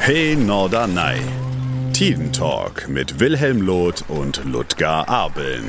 Hey Norderney. Tidentalk mit Wilhelm Loth und Ludger Abeln.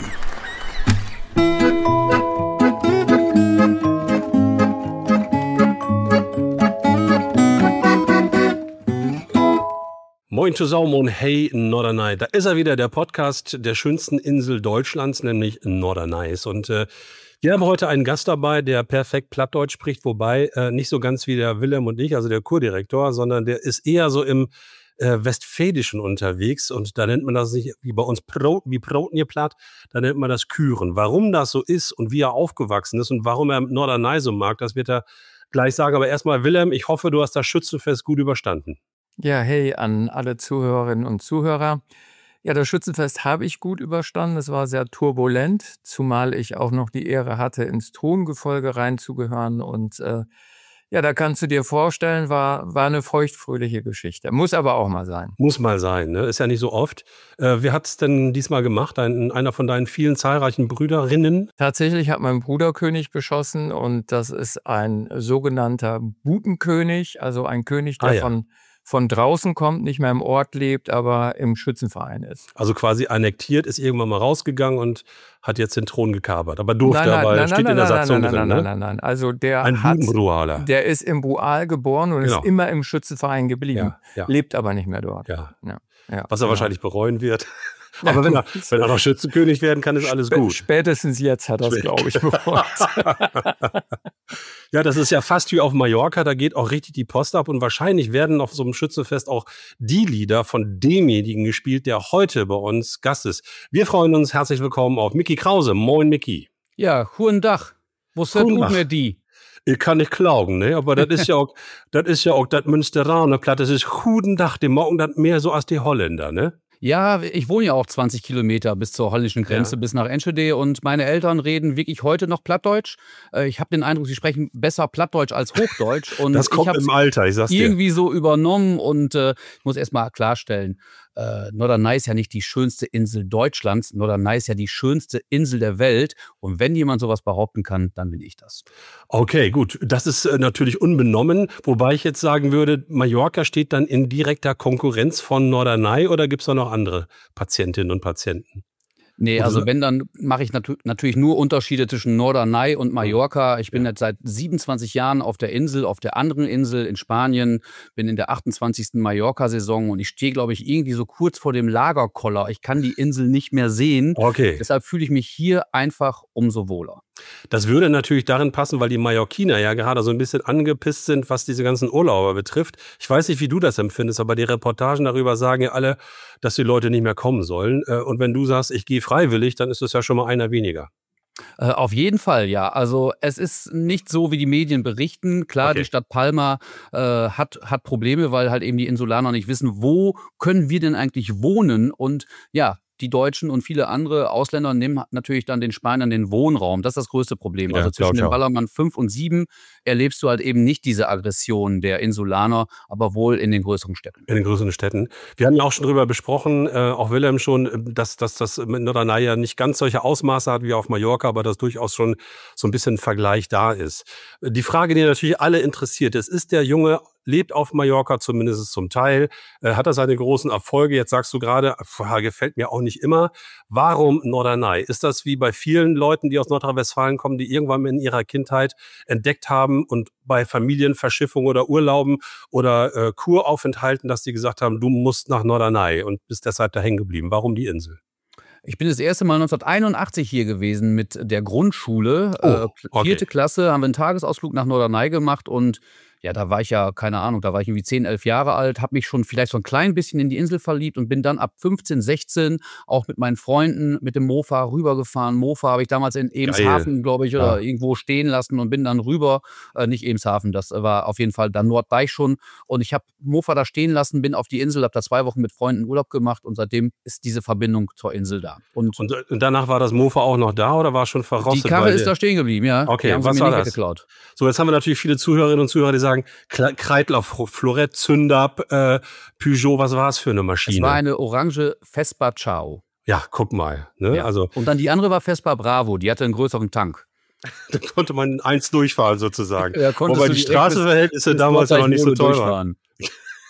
Moin zusammen und hey Norderney. Da ist er wieder, der Podcast der schönsten Insel Deutschlands, nämlich Norderneys. Und wir haben heute einen Gast dabei, der perfekt Plattdeutsch spricht, wobei nicht so ganz wie der Wilhelm und ich, also der Kurdirektor, sondern der ist eher so im Westfälischen unterwegs. Und da nennt man das nicht wie bei uns wie Proten platt, da nennt man das Küren. Warum das so ist und wie er aufgewachsen ist und warum er Norderney so mag, das wird er gleich sagen. Aber erstmal, Wilhelm, ich hoffe, du hast das Schützenfest gut überstanden. Ja, hey an alle Zuhörerinnen und Zuhörer. Ja, das Schützenfest habe ich gut überstanden. Es war sehr turbulent, zumal ich auch noch die Ehre hatte, ins Throngefolge reinzugehören. Und ja, da kannst du dir vorstellen, war eine feuchtfröhliche Geschichte. Muss aber auch mal sein. Muss mal sein, ne? Ist ja nicht so oft. Wer hat es denn diesmal gemacht? Einer von deinen vielen zahlreichen Brüderinnen? Tatsächlich hat mein Bruder König beschossen und das ist ein sogenannter Butenkönig, also ein König, der von draußen kommt, nicht mehr im Ort lebt, aber im Schützenverein ist. Also quasi annektiert, ist irgendwann mal rausgegangen und hat jetzt den Thron gekapert. Aber durfte, steht in der Satzung drin. Nein. Also der ist im Brual geboren und ist immer im Schützenverein geblieben. Ja. Lebt aber nicht mehr dort. Ja. Was er wahrscheinlich bereuen wird. Aber wenn er noch Schützenkönig werden kann, ist alles gut. Spätestens jetzt hat er es, glaube ich, bereut. Ja, das ist ja fast wie auf Mallorca, da geht auch richtig die Post ab und wahrscheinlich werden auf so einem Schützenfest auch die Lieder von demjenigen gespielt, der heute bei uns Gast ist. Wir freuen uns, herzlich willkommen auf Micky Krause. Moin, Micky. Ja, guten Tag. Was tut mir die? Ich kann nicht klagen, ne? Aber das ist ja auch das Münsteraner Platt. Das ist guten Tag, die morgen das mehr so als die Holländer, ne? Ja, ich wohne ja auch 20 Kilometer bis zur holländischen Grenze, bis nach Enschede und meine Eltern reden wirklich heute noch Plattdeutsch. Ich habe den Eindruck, sie sprechen besser Plattdeutsch als Hochdeutsch. Und das kommt im Alter, ich sag's dir. Irgendwie so übernommen und ich muss erst mal klarstellen, Norderney ist ja nicht die schönste Insel Deutschlands, Norderney ist ja die schönste Insel der Welt und wenn jemand sowas behaupten kann, dann bin ich das. Okay, gut, das ist natürlich unbenommen, wobei ich jetzt sagen würde, Mallorca steht dann in direkter Konkurrenz von Norderney oder gibt es da noch andere Patientinnen und Patienten? Nee, also wenn, dann mache ich natürlich nur Unterschiede zwischen Norderney und Mallorca. Ich bin jetzt seit 27 Jahren auf der Insel, auf der anderen Insel in Spanien, bin in der 28. Mallorca-Saison und ich stehe, glaube ich, irgendwie so kurz vor dem Lagerkoller. Ich kann die Insel nicht mehr sehen. Okay. Deshalb fühle ich mich hier einfach umso wohler. Das würde natürlich darin passen, weil die Mallorquiner ja gerade so ein bisschen angepisst sind, was diese ganzen Urlauber betrifft. Ich weiß nicht, wie du das empfindest, aber die Reportagen darüber sagen ja alle, dass die Leute nicht mehr kommen sollen. Und wenn du sagst, ich gehe freiwillig, dann ist es ja schon mal einer weniger. Auf jeden Fall, ja. Also es ist nicht so, wie die Medien berichten. Klar, Die Stadt Palma hat Probleme, weil halt eben die Insulaner nicht wissen, wo können wir denn eigentlich wohnen? Und ja, die Deutschen und viele andere Ausländer nehmen natürlich dann den Spaniern den Wohnraum. Das ist das größte Problem. Also zwischen dem Ballermann 5 und 7 erlebst du halt eben nicht diese Aggression der Insulaner, aber wohl in den größeren Städten. In den größeren Städten. Wir haben ja auch schon drüber besprochen, auch Wilhelm schon, dass das mit Norderney ja nicht ganz solche Ausmaße hat wie auf Mallorca, aber dass durchaus schon so ein bisschen Vergleich da ist. Die Frage, die natürlich alle interessiert ist der Junge lebt auf Mallorca, zumindest zum Teil, hat er seine großen Erfolge. Jetzt sagst du gerade, gefällt mir auch nicht immer. Warum Norderney? Ist das wie bei vielen Leuten, die aus Nordrhein-Westfalen kommen, die irgendwann in ihrer Kindheit entdeckt haben und bei Familienverschiffung oder Urlauben oder Kuraufenthalten, dass die gesagt haben, du musst nach Norderney und bist deshalb da hängen geblieben? Warum die Insel? Ich bin das erste Mal 1981 hier gewesen mit der Grundschule. 4. Klasse haben wir einen Tagesausflug nach Norderney gemacht und ja, da war ich ja, keine Ahnung, da war ich irgendwie 10, 11 Jahre alt, habe mich schon vielleicht so ein klein bisschen in die Insel verliebt und bin dann ab 15, 16 auch mit meinen Freunden mit dem Mofa rübergefahren. Mofa habe ich damals in Emshaven, glaube ich, oder irgendwo stehen lassen und bin dann rüber, nicht Emshaven, das war auf jeden Fall dann Norddeich schon. Und ich habe Mofa da stehen lassen, bin auf die Insel, habe da 2 Wochen mit Freunden Urlaub gemacht und seitdem ist diese Verbindung zur Insel da. Und danach war das Mofa auch noch da oder war schon verrostet? Die Karre ist da stehen geblieben, ja. Okay, was war das? Geklaut. So, jetzt haben wir natürlich viele Zuhörerinnen und Zuhörer, die sagen, Kreidler, Florett, Zündab, Peugeot, was war es für eine Maschine? Es war eine orange Vespa Ciao. Ja, guck mal. Ne? Ja. Also, und dann die andere war Vespa Bravo, die hatte einen größeren Tank. Da konnte man 1 durchfahren sozusagen. Ja, wobei die Straßenverhältnisse damals ja noch nicht so toll waren.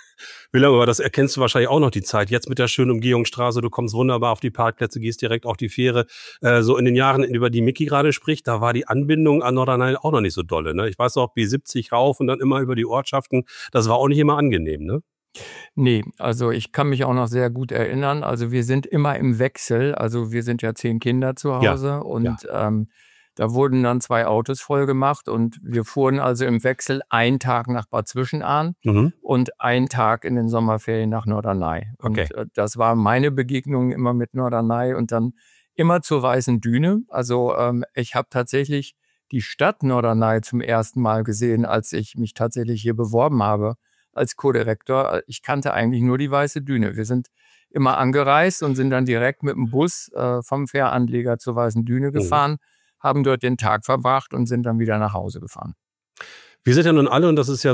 Wilhelm, aber das erkennst du wahrscheinlich auch noch die Zeit. Jetzt mit der schönen Umgehungsstraße, du kommst wunderbar auf die Parkplätze, gehst direkt auf die Fähre. So in den Jahren, über die Micky gerade spricht, da war die Anbindung an Norderney auch noch nicht so dolle. Ne? Ich weiß auch, B70 rauf und dann immer über die Ortschaften. Das war auch nicht immer angenehm, ne? Nee, also ich kann mich auch noch sehr gut erinnern. Also wir sind immer im Wechsel. Also wir sind ja 10 Kinder zu Hause und da wurden dann 2 Autos voll gemacht und wir fuhren also im Wechsel einen Tag nach Bad Zwischenahn und einen Tag in den Sommerferien nach Norderney. Und das war meine Begegnung immer mit Norderney und dann immer zur Weißen Düne. Also ich habe tatsächlich die Stadt Norderney zum ersten Mal gesehen, als ich mich tatsächlich hier beworben habe als Co-Direktor. Ich kannte eigentlich nur die Weiße Düne. Wir sind immer angereist und sind dann direkt mit dem Bus vom Fähranleger zur Weißen Düne gefahren, haben dort den Tag verbracht und sind dann wieder nach Hause gefahren. Wir sind ja nun alle, und das ist ja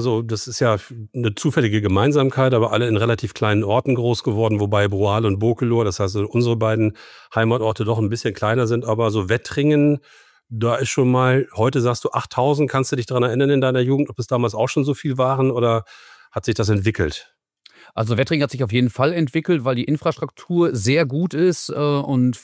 eine zufällige Gemeinsamkeit, aber alle in relativ kleinen Orten groß geworden, wobei Broal und Bokelohr, das heißt unsere beiden Heimatorte doch ein bisschen kleiner sind, aber so Wettringen, da ist schon mal, heute sagst du 8.000, kannst du dich daran erinnern in deiner Jugend, ob es damals auch schon so viel waren oder hat sich das entwickelt? Also Wettringen hat sich auf jeden Fall entwickelt, weil die Infrastruktur sehr gut ist und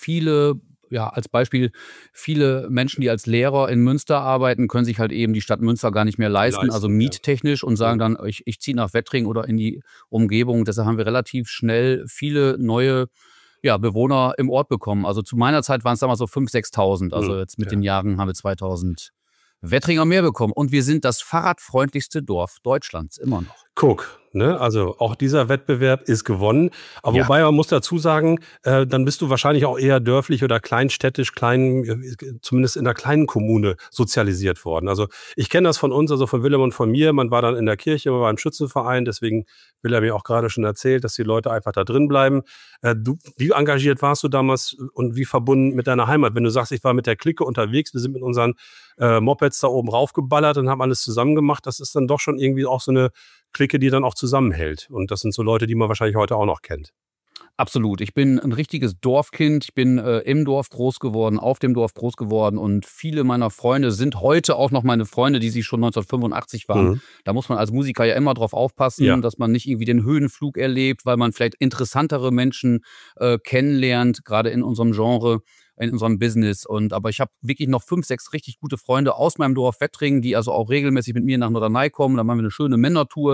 als Beispiel, viele Menschen, die als Lehrer in Münster arbeiten, können sich halt eben die Stadt Münster gar nicht mehr leisten, also miettechnisch und sagen dann, ich ziehe nach Wettringen oder in die Umgebung. Deshalb haben wir relativ schnell viele neue Bewohner im Ort bekommen. Also zu meiner Zeit waren es damals so 5.000, 6.000. Also jetzt mit den Jahren haben wir 2.000 Wettringer mehr bekommen. Und wir sind das fahrradfreundlichste Dorf Deutschlands immer noch. Guck, ne? Also auch dieser Wettbewerb ist gewonnen. Aber wobei man muss dazu sagen, dann bist du wahrscheinlich auch eher dörflich oder kleinstädtisch, zumindest in einer kleinen Kommune sozialisiert worden. Also ich kenne das von uns, also von Wilhelm und von mir. Man war dann in der Kirche, man war im Schützenverein. Deswegen will er mir auch gerade schon erzählt, dass die Leute einfach da drin bleiben. Wie engagiert warst du damals und wie verbunden mit deiner Heimat? Wenn du sagst, ich war mit der Clique unterwegs, wir sind mit unseren Mopeds da oben raufgeballert und haben alles zusammen gemacht, das ist dann doch schon irgendwie auch so eine Clique, die dann auch zusammenhält. Und das sind so Leute, die man wahrscheinlich heute auch noch kennt. Absolut. Ich bin ein richtiges Dorfkind. Ich bin im Dorf groß geworden, auf dem Dorf groß geworden. Und viele meiner Freunde sind heute auch noch meine Freunde, die sie schon 1985 waren. Da muss man als Musiker ja immer drauf aufpassen, dass man nicht irgendwie den Höhenflug erlebt, weil man vielleicht interessantere Menschen kennenlernt, gerade in unserem Genre, in unserem Business. Aber ich habe wirklich noch 5, 6 richtig gute Freunde aus meinem Dorf Wettringen, die also auch regelmäßig mit mir nach Norderney kommen. Da machen wir eine schöne Männertour.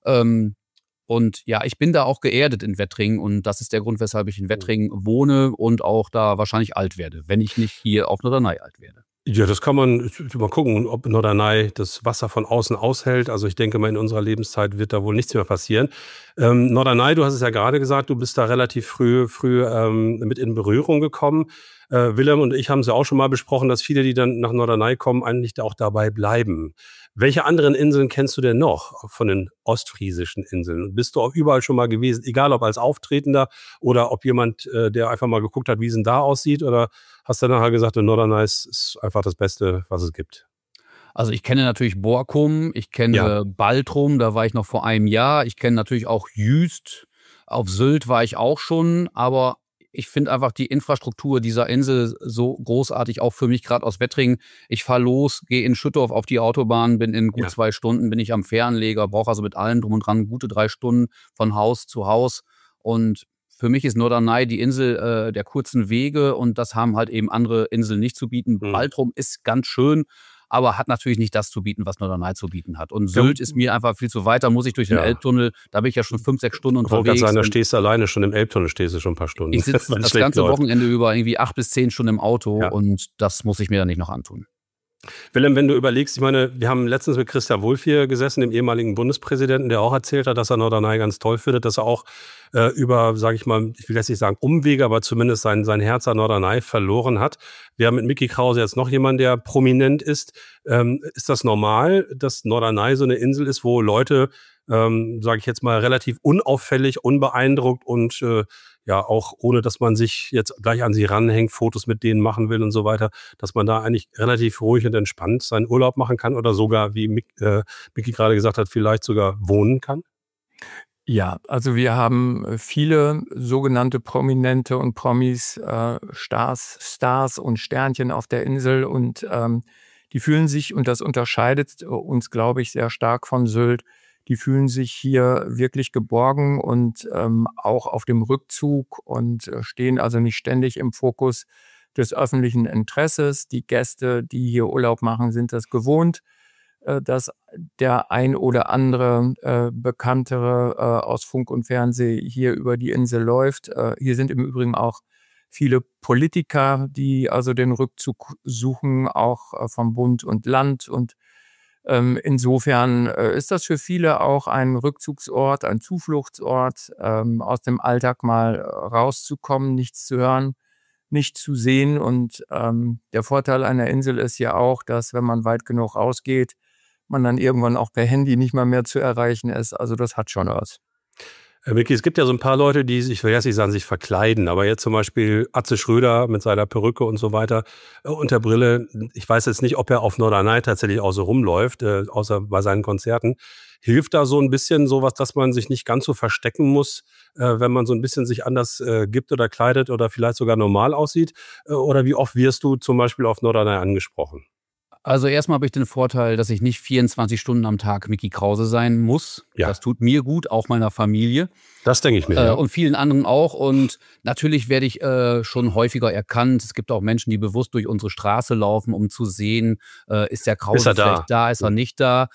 Und ja, ich bin da auch geerdet in Wettringen und das ist der Grund, weshalb ich in Wettringen wohne und auch da wahrscheinlich alt werde, wenn ich nicht hier auf Norderney alt werde. Ja, das kann man mal gucken, ob Norderney das Wasser von außen aushält. Also ich denke mal, in unserer Lebenszeit wird da wohl nichts mehr passieren. Norderney, du hast es ja gerade gesagt, du bist da relativ früh mit in Berührung gekommen. Wilhelm und ich haben es ja auch schon mal besprochen, dass viele, die dann nach Norderney kommen, eigentlich da auch dabei bleiben. Welche anderen Inseln kennst du denn noch von den ostfriesischen Inseln? Bist du auch überall schon mal gewesen, egal ob als Auftretender oder ob jemand, der einfach mal geguckt hat, wie es denn da aussieht? Oder hast du nachher gesagt, Norderney ist einfach das Beste, was es gibt? Also ich kenne natürlich Borkum, ich kenne Baltrum, da war ich noch vor einem Jahr. Ich kenne natürlich auch Jüst. Auf Sylt war ich auch schon, aber ich finde einfach die Infrastruktur dieser Insel so großartig, auch für mich gerade aus Wettringen. Ich fahre los, gehe in Schüttorf auf die Autobahn, bin in gut 2 Stunden, bin ich am Fähranleger, brauche also mit allem drum und dran gute 3 Stunden von Haus zu Haus. Und für mich ist Norderney die Insel der kurzen Wege und das haben halt eben andere Inseln nicht zu bieten. Baltrum ist ganz schön, aber hat natürlich nicht das zu bieten, was Norderney zu bieten hat. Und Sylt ist mir einfach viel zu weit, da muss ich durch den Elbtunnel, da bin ich ja schon 5, 6 Stunden unterwegs. Ich wollte gerade sagen, da stehst du alleine schon im Elbtunnel, stehst du schon ein paar Stunden. Ich sitze das ganze Wochenende über irgendwie 8 bis 10 Stunden im Auto und das muss ich mir dann nicht noch antun. Wilhelm, wenn du überlegst, ich meine, wir haben letztens mit Christian Wulff hier gesessen, dem ehemaligen Bundespräsidenten, der auch erzählt hat, dass er Norderney ganz toll findet, dass er auch über, sage ich mal, ich will jetzt nicht sagen Umwege, aber zumindest sein Herz an Norderney verloren hat. Wir haben mit Micky Krause jetzt noch jemanden, der prominent ist. Ist das normal, dass Norderney so eine Insel ist, wo Leute, sage ich jetzt mal, relativ unauffällig, unbeeindruckt und auch ohne, dass man sich jetzt gleich an sie ranhängt, Fotos mit denen machen will und so weiter, dass man da eigentlich relativ ruhig und entspannt seinen Urlaub machen kann oder sogar, wie Micky gerade gesagt hat, vielleicht sogar wohnen kann? Ja, also wir haben viele sogenannte Prominente und Promis, Stars und Sternchen auf der Insel und die fühlen sich, und das unterscheidet uns, glaube ich, sehr stark von Sylt, die fühlen sich hier wirklich geborgen und auch auf dem Rückzug und stehen also nicht ständig im Fokus des öffentlichen Interesses. Die Gäste, die hier Urlaub machen, sind das gewohnt, dass der ein oder andere Bekanntere aus Funk und Fernsehen hier über die Insel läuft. Hier sind im Übrigen auch viele Politiker, die also den Rückzug suchen, auch vom Bund und Land. Und insofern ist das für viele auch ein Rückzugsort, ein Zufluchtsort, aus dem Alltag mal rauszukommen, nichts zu hören, nicht zu sehen. Und der Vorteil einer Insel ist ja auch, dass, wenn man weit genug rausgeht, man dann irgendwann auch per Handy nicht mal mehr zu erreichen ist. Also das hat schon was. Micky, es gibt ja so ein paar Leute, die sich, ich will jetzt nicht sagen, sich verkleiden, aber jetzt zum Beispiel Atze Schröder mit seiner Perücke und so weiter und der Brille. Ich weiß jetzt nicht, ob er auf Norderney tatsächlich auch so rumläuft, außer bei seinen Konzerten. Hilft da so ein bisschen sowas, dass man sich nicht ganz so verstecken muss, wenn man so ein bisschen sich anders gibt oder kleidet oder vielleicht sogar normal aussieht? Oder wie oft wirst du zum Beispiel auf Norderney angesprochen? Also erstmal habe ich den Vorteil, dass ich nicht 24 Stunden am Tag Micky Krause sein muss. Ja. Das tut mir gut, auch meiner Familie. Das denke ich mir. Ja. Und vielen anderen auch. Und natürlich werde ich schon häufiger erkannt. Es gibt auch Menschen, die bewusst durch unsere Straße laufen, um zu sehen, ist der Krause vielleicht da, ist er nicht da.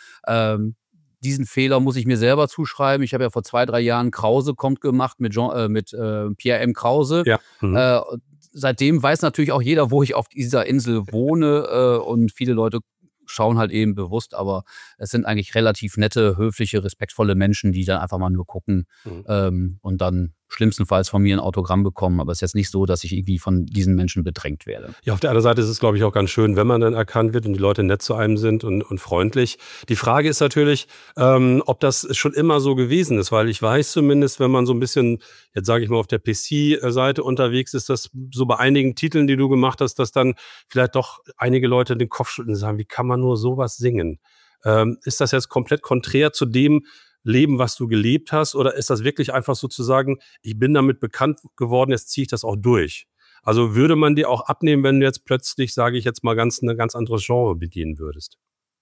Diesen Fehler muss ich mir selber zuschreiben. Ich habe ja vor 2-3 Jahren Krause kommt gemacht mit Pierre M. Krause. Ja. Seitdem weiß natürlich auch jeder, wo ich auf dieser Insel wohne, und viele Leute schauen halt eben bewusst, aber es sind eigentlich relativ nette, höfliche, respektvolle Menschen, die dann einfach mal nur gucken und dann schlimmstenfalls von mir ein Autogramm bekommen. Aber es ist jetzt nicht so, dass ich irgendwie von diesen Menschen bedrängt werde. Ja, auf der anderen Seite ist es, glaube ich, auch ganz schön, wenn man dann erkannt wird und die Leute nett zu einem sind und freundlich. Die Frage ist natürlich, ob das schon immer so gewesen ist, weil ich weiß zumindest, wenn man so ein bisschen, jetzt sage ich mal, auf der PC-Seite unterwegs ist, dass so bei einigen Titeln, die du gemacht hast, dass dann vielleicht doch einige Leute den Kopf schütteln und sagen, wie kann man nur sowas singen? Ist das jetzt komplett konträr zu dem Leben, was du gelebt hast? Oder ist das wirklich einfach sozusagen, ich bin damit bekannt geworden, jetzt ziehe ich das auch durch? Also würde man dir auch abnehmen, wenn du jetzt plötzlich, sage ich jetzt mal, ein ganz anderes Genre bedienen würdest?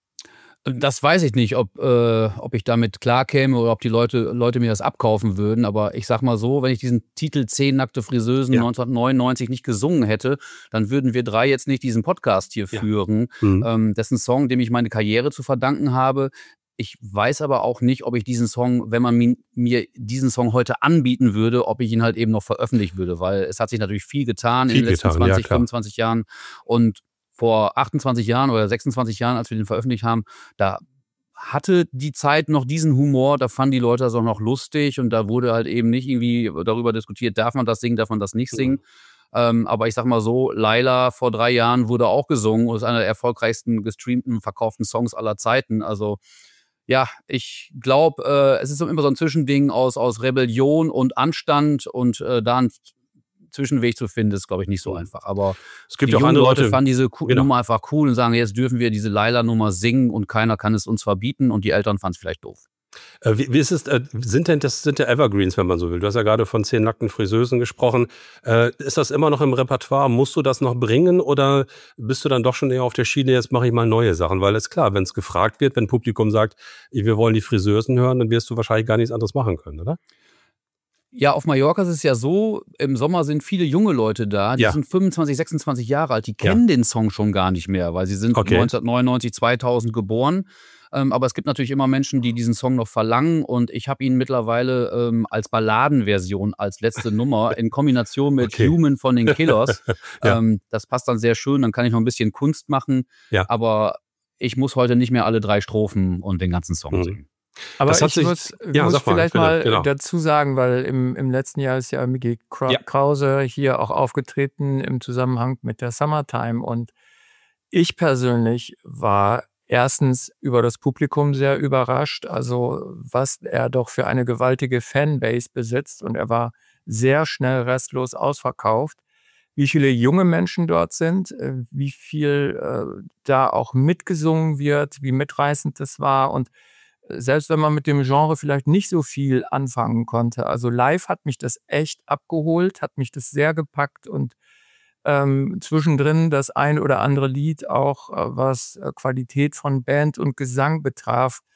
Das weiß ich nicht, ob ich damit klarkäme oder ob die Leute mir das abkaufen würden. Aber ich sag mal so, wenn ich diesen Titel 10 nackte Friseusen 1999 nicht gesungen hätte, dann würden wir 3 jetzt nicht diesen Podcast hier führen. Dessen Song, dem ich meine Karriere zu verdanken habe. Ich weiß aber auch nicht, ob ich diesen Song, wenn man mir diesen Song heute anbieten würde, ob ich ihn halt eben noch veröffentlichen würde. Weil es hat sich natürlich viel getan in den letzten 20, 25 Jahren. Und vor 28 Jahren oder 26 Jahren, als wir den veröffentlicht haben, da hatte die Zeit noch diesen Humor, da fanden die Leute das auch noch lustig und da wurde halt eben nicht irgendwie darüber diskutiert, darf man das singen, darf man das nicht singen. Aber ich sag mal so, Laila vor 3 Jahren wurde auch gesungen und ist einer der erfolgreichsten gestreamten, verkauften Songs aller Zeiten. Also ja, ich glaube, es ist immer so ein Zwischending aus Rebellion und Anstand und da einen Zwischenweg zu finden, ist, glaube ich, nicht so einfach. Aber es gibt die auch jungen andere Leute Leute, fanden diese Nummer einfach cool und sagen, jetzt dürfen wir diese Laila-Nummer singen und keiner kann es uns verbieten und die Eltern fanden es vielleicht doof. Wie ist es, das sind ja Evergreens, wenn man so will. Du hast ja gerade von 10 nackten Friseusen gesprochen. Ist das immer noch im Repertoire? Musst du das noch bringen oder bist du dann doch schon eher auf der Schiene, jetzt mache ich mal neue Sachen? Weil es klar, wenn es gefragt wird, wenn Publikum sagt, wir wollen die Friseusen hören, dann wirst du wahrscheinlich gar nichts anderes machen können, oder? Ja, auf Mallorca ist es ja so, im Sommer sind viele junge Leute da, die sind 25, 26 Jahre alt, die kennen den Song schon gar nicht mehr, weil sie sind 1999, 2000 geboren. Aber es gibt natürlich immer Menschen, die diesen Song noch verlangen und ich habe ihn mittlerweile als Balladenversion als letzte Nummer in Kombination mit Human von den Killers. Das passt dann sehr schön, dann kann ich noch ein bisschen Kunst machen, aber ich muss heute nicht mehr alle 3 Strophen und den ganzen Song singen. Aber ich muss vielleicht mal dazu sagen, weil im letzten Jahr ist ja Micky Krause hier auch aufgetreten im Zusammenhang mit der Summertime und ich persönlich war erstens über das Publikum sehr überrascht, also was er doch für eine gewaltige Fanbase besitzt und er war sehr schnell restlos ausverkauft. Wie viele junge Menschen dort sind, wie viel da auch mitgesungen wird, wie mitreißend das war und selbst wenn man mit dem Genre vielleicht nicht so viel anfangen konnte, also live hat mich das echt abgeholt, hat mich das sehr gepackt und zwischendrin das ein oder andere Lied auch, was Qualität von Band und Gesang betraf,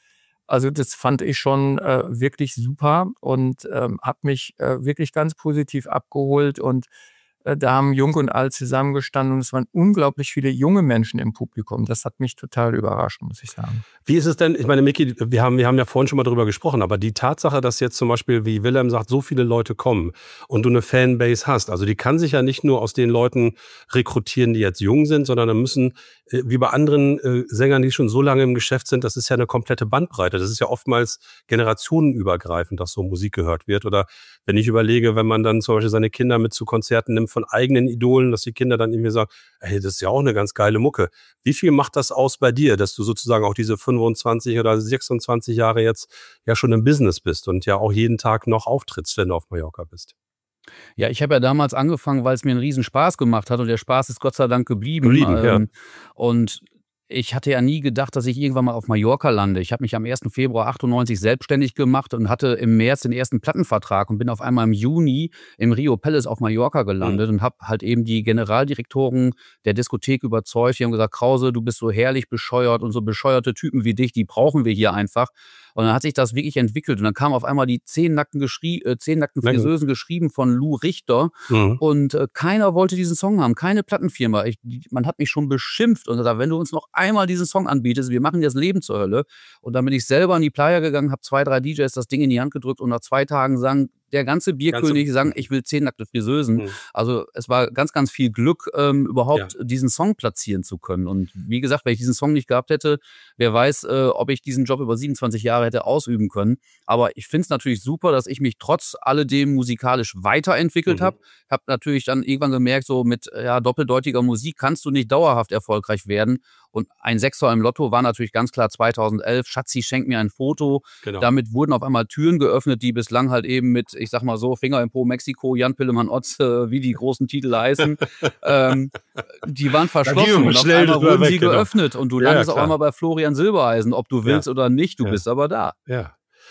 Also das fand ich schon wirklich super und habe mich wirklich ganz positiv abgeholt und da haben Jung und Alt zusammengestanden und es waren unglaublich viele junge Menschen im Publikum. Das hat mich total überrascht, muss ich sagen. Wie ist es denn, ich meine, Micky, wir haben ja vorhin schon mal drüber gesprochen, aber die Tatsache, dass jetzt zum Beispiel, wie Wilhelm sagt, so viele Leute kommen und du eine Fanbase hast, also die kann sich ja nicht nur aus den Leuten rekrutieren, die jetzt jung sind, sondern da müssen, wie bei anderen Sängern, die schon so lange im Geschäft sind, das ist ja eine komplette Bandbreite. Das ist ja oftmals generationenübergreifend, dass so Musik gehört wird. Oder wenn ich überlege, wenn man dann zum Beispiel seine Kinder mit zu Konzerten nimmt von eigenen Idolen, dass die Kinder dann irgendwie sagen, hey, das ist ja auch eine ganz geile Mucke. Wie viel macht das aus bei dir, dass du sozusagen auch diese 25 oder 26 Jahre jetzt ja schon im Business bist und ja auch jeden Tag noch auftrittst, wenn du auf Mallorca bist? Ja, ich habe ja damals angefangen, weil es mir einen riesen Spaß gemacht hat und der Spaß ist Gott sei Dank geblieben. Ja. Und ich hatte ja nie gedacht, dass ich irgendwann mal auf Mallorca lande. Ich habe mich am 1. Februar 98 selbstständig gemacht und hatte im März den ersten Plattenvertrag und bin auf einmal im Juni im Rio Palace auf Mallorca gelandet und habe halt eben die Generaldirektoren der Diskothek überzeugt. Die haben gesagt, Krause, du bist so herrlich bescheuert und so bescheuerte Typen wie dich, die brauchen wir hier einfach. Und dann hat sich das wirklich entwickelt. Und dann kamen auf einmal die 10 nackten Friseusen geschrieben von Lou Richter. Und keiner wollte diesen Song haben, keine Plattenfirma. Man hat mich schon beschimpft und gesagt, wenn du uns noch einmal diesen Song anbietest, wir machen dir das Leben zur Hölle. Und dann bin ich selber an die Playa gegangen, habe 2, 3 DJs das Ding in die Hand gedrückt und nach 2 Tagen sang der ganze Bierkönig, ich will 10 nackte Friseusen. Also es war ganz, ganz viel Glück, überhaupt diesen Song platzieren zu können. Und wie gesagt, wenn ich diesen Song nicht gehabt hätte, wer weiß, ob ich diesen Job über 27 Jahre hätte ausüben können. Aber ich finde es natürlich super, dass ich mich trotz alledem musikalisch weiterentwickelt habe. Habe natürlich dann irgendwann gemerkt, so mit doppeldeutiger Musik kannst du nicht dauerhaft erfolgreich werden. Und ein Sechser im Lotto war natürlich ganz klar 2011. Schatzi schenkt mir ein Foto. Genau. Damit wurden auf einmal Türen geöffnet, die bislang halt eben mit, ich sag mal so, Finger im Po Mexiko, Jan Pillemann Otz, wie die großen Titel heißen, die waren verschlossen und auf einmal wurden sie geöffnet. Und du landest auf einmal bei Florian Silbereisen, ob du willst oder nicht, du bist aber da. Ja.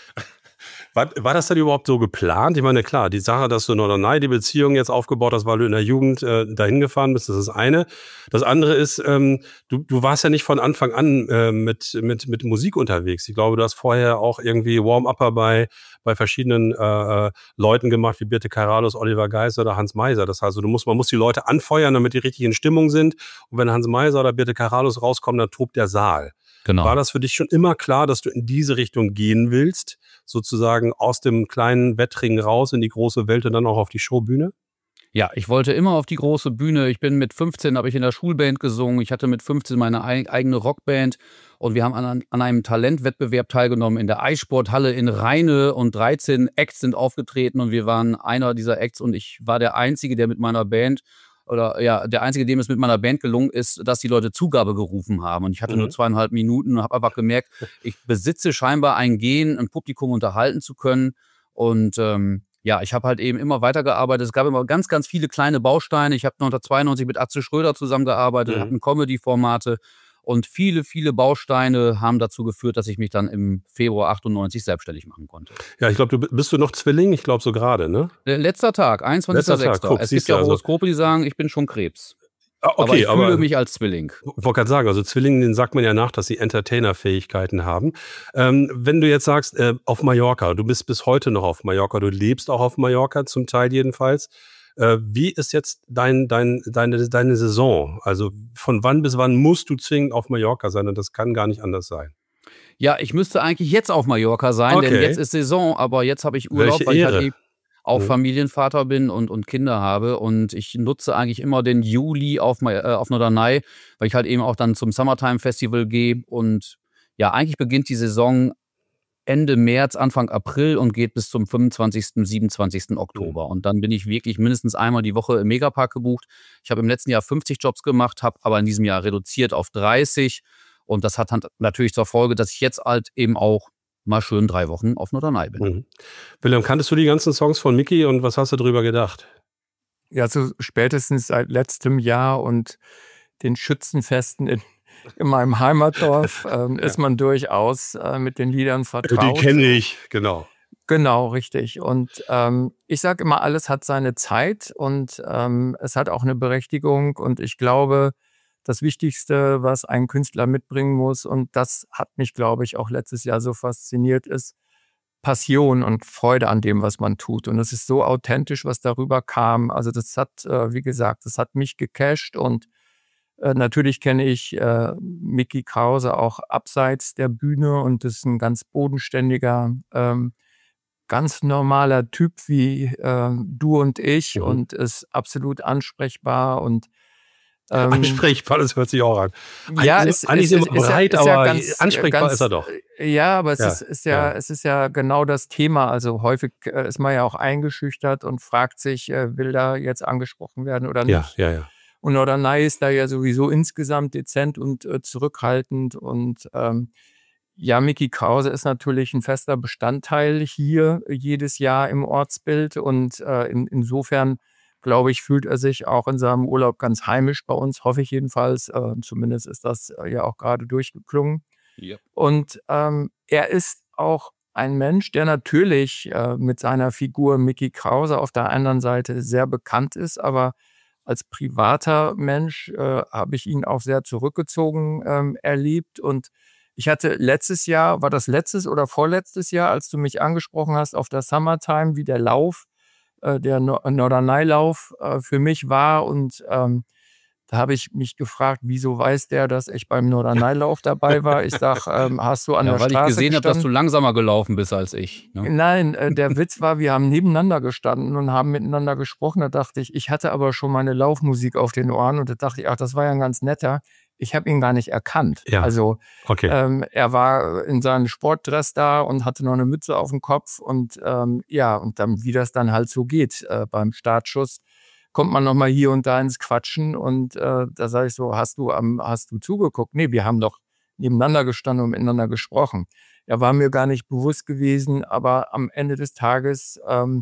War das denn überhaupt so geplant? Ich meine, klar, die Sache, dass du Norderney die Beziehung jetzt aufgebaut hast, weil du in der Jugend dahin gefahren bist, das ist das eine. Das andere ist, du warst ja nicht von Anfang an mit Musik unterwegs. Ich glaube, du hast vorher auch irgendwie Warm-Upper bei verschiedenen Leuten gemacht, wie Birte Karalus, Oliver Geiser oder Hans Meiser. Das heißt, man muss die Leute anfeuern, damit die richtig in Stimmung sind. Und wenn Hans Meiser oder Birte Karalus rauskommen, dann tobt der Saal. Genau. War das für dich schon immer klar, dass du in diese Richtung gehen willst? Sozusagen aus dem kleinen Wettring raus in die große Welt und dann auch auf die Showbühne? Ja, ich wollte immer auf die große Bühne. Ich bin mit 15, habe ich in der Schulband gesungen. Ich hatte mit 15 meine eigene Rockband. Und wir haben an einem Talentwettbewerb teilgenommen in der Eissporthalle in Rheine. Und 13 Acts sind aufgetreten. Und wir waren einer dieser Acts. Und ich war der Einzige, der mit meiner Band der Einzige, dem es mit meiner Band gelungen ist, dass die Leute Zugabe gerufen haben. Und ich hatte nur 2,5 Minuten und habe einfach gemerkt, ich besitze scheinbar ein Gen, ein Publikum unterhalten zu können. Und ich habe halt eben immer weitergearbeitet. Es gab immer ganz, ganz viele kleine Bausteine. Ich habe 1992 mit Atze Schröder zusammengearbeitet, hatten Comedy-Formate. Und viele, viele Bausteine haben dazu geführt, dass ich mich dann im Februar 98 selbstständig machen konnte. Ja, ich glaube, bist du noch Zwilling? Ich glaube so gerade, ne? Letzter Tag, 21.06. Es gibt ja Horoskope, die sagen, ich bin schon Krebs. Okay, aber ich fühle mich als Zwilling. Ich wollte gerade sagen, also Zwillingen, denen sagt man ja nach, dass sie Entertainer-Fähigkeiten haben. Wenn du jetzt sagst, auf Mallorca, du bist bis heute noch auf Mallorca, du lebst auch auf Mallorca, zum Teil jedenfalls. Wie ist jetzt deine Saison? Also von wann bis wann musst du zwingend auf Mallorca sein? Und das kann gar nicht anders sein. Ja, ich müsste eigentlich jetzt auf Mallorca sein, denn jetzt ist Saison, aber jetzt habe ich Urlaub, weil ich halt eben auch Familienvater bin und Kinder habe. Und ich nutze eigentlich immer den Juli auf Norderney, weil ich halt eben auch dann zum Summertime Festival gehe. Und ja, eigentlich beginnt die Saison Ende März, Anfang April und geht bis zum 25., 27. Oktober. Und dann bin ich wirklich mindestens einmal die Woche im Megapark gebucht. Ich habe im letzten Jahr 50 Jobs gemacht, habe aber in diesem Jahr reduziert auf 30. Und das hat dann natürlich zur Folge, dass ich jetzt halt eben auch mal schön 3 Wochen auf Norderney bin. Wilhelm, kanntest du die ganzen Songs von Micky und was hast du drüber gedacht? Ja, so spätestens seit letztem Jahr und den Schützenfesten in meinem Heimatdorf ist man durchaus mit den Liedern vertraut. Die kenne ich, genau. Genau, richtig. Und ich sage immer, alles hat seine Zeit und es hat auch eine Berechtigung. Und ich glaube, das Wichtigste, was ein Künstler mitbringen muss. Und das hat mich, glaube ich, auch letztes Jahr so fasziniert, ist Passion und Freude an dem, was man tut. Und es ist so authentisch, was darüber kam. Also das hat, wie gesagt, das hat mich gecasht. Und natürlich kenne ich Mickey Krause auch abseits der Bühne und das ist ein ganz bodenständiger, ganz normaler Typ wie du und ich und ist absolut ansprechbar und ansprechbar, das hört sich auch an. ja, Eigentlich ist er breit, aber ansprechbar ist er doch. Ja, aber es ist ja genau das Thema. Also häufig ist man ja auch eingeschüchtert und fragt sich, will da jetzt angesprochen werden oder nicht? Ja. Und Norderney ist da ja sowieso insgesamt dezent und zurückhaltend. Und Mickey Krause ist natürlich ein fester Bestandteil hier jedes Jahr im Ortsbild. Und insofern, glaube ich, fühlt er sich auch in seinem Urlaub ganz heimisch bei uns, hoffe ich jedenfalls. Zumindest ist das ja auch gerade durchgeklungen. Ja. Und er ist auch ein Mensch, der natürlich mit seiner Figur Mickey Krause auf der anderen Seite sehr bekannt ist, aber als privater Mensch habe ich ihn auch sehr zurückgezogen erlebt. Und ich hatte letztes Jahr, war das letztes oder vorletztes Jahr, als du mich angesprochen hast auf der Summertime, wie der Lauf, der Norderney-Lauf für mich war. Und da habe ich mich gefragt, wieso weiß der, dass ich beim Norderney-Lauf dabei war? Ich sage, hast du an der Straße weil ich gesehen habe, dass gestanden? du langsamer gelaufen bist als ich. Ne? Nein, der Witz war, wir haben nebeneinander gestanden und haben miteinander gesprochen. Da dachte ich hatte aber schon meine Laufmusik auf den Ohren und da dachte ich, ach, das war ja ein ganz netter. Ich habe ihn gar nicht erkannt. Ja, also okay. Er war in seinem Sportdress da und hatte noch eine Mütze auf dem Kopf und und dann, wie das dann halt so geht beim Startschuss, kommt man nochmal hier und da ins Quatschen und da sage ich so, hast du zugeguckt? Nee, wir haben doch nebeneinander gestanden und miteinander gesprochen. Er war mir gar nicht bewusst gewesen, aber am Ende des Tages,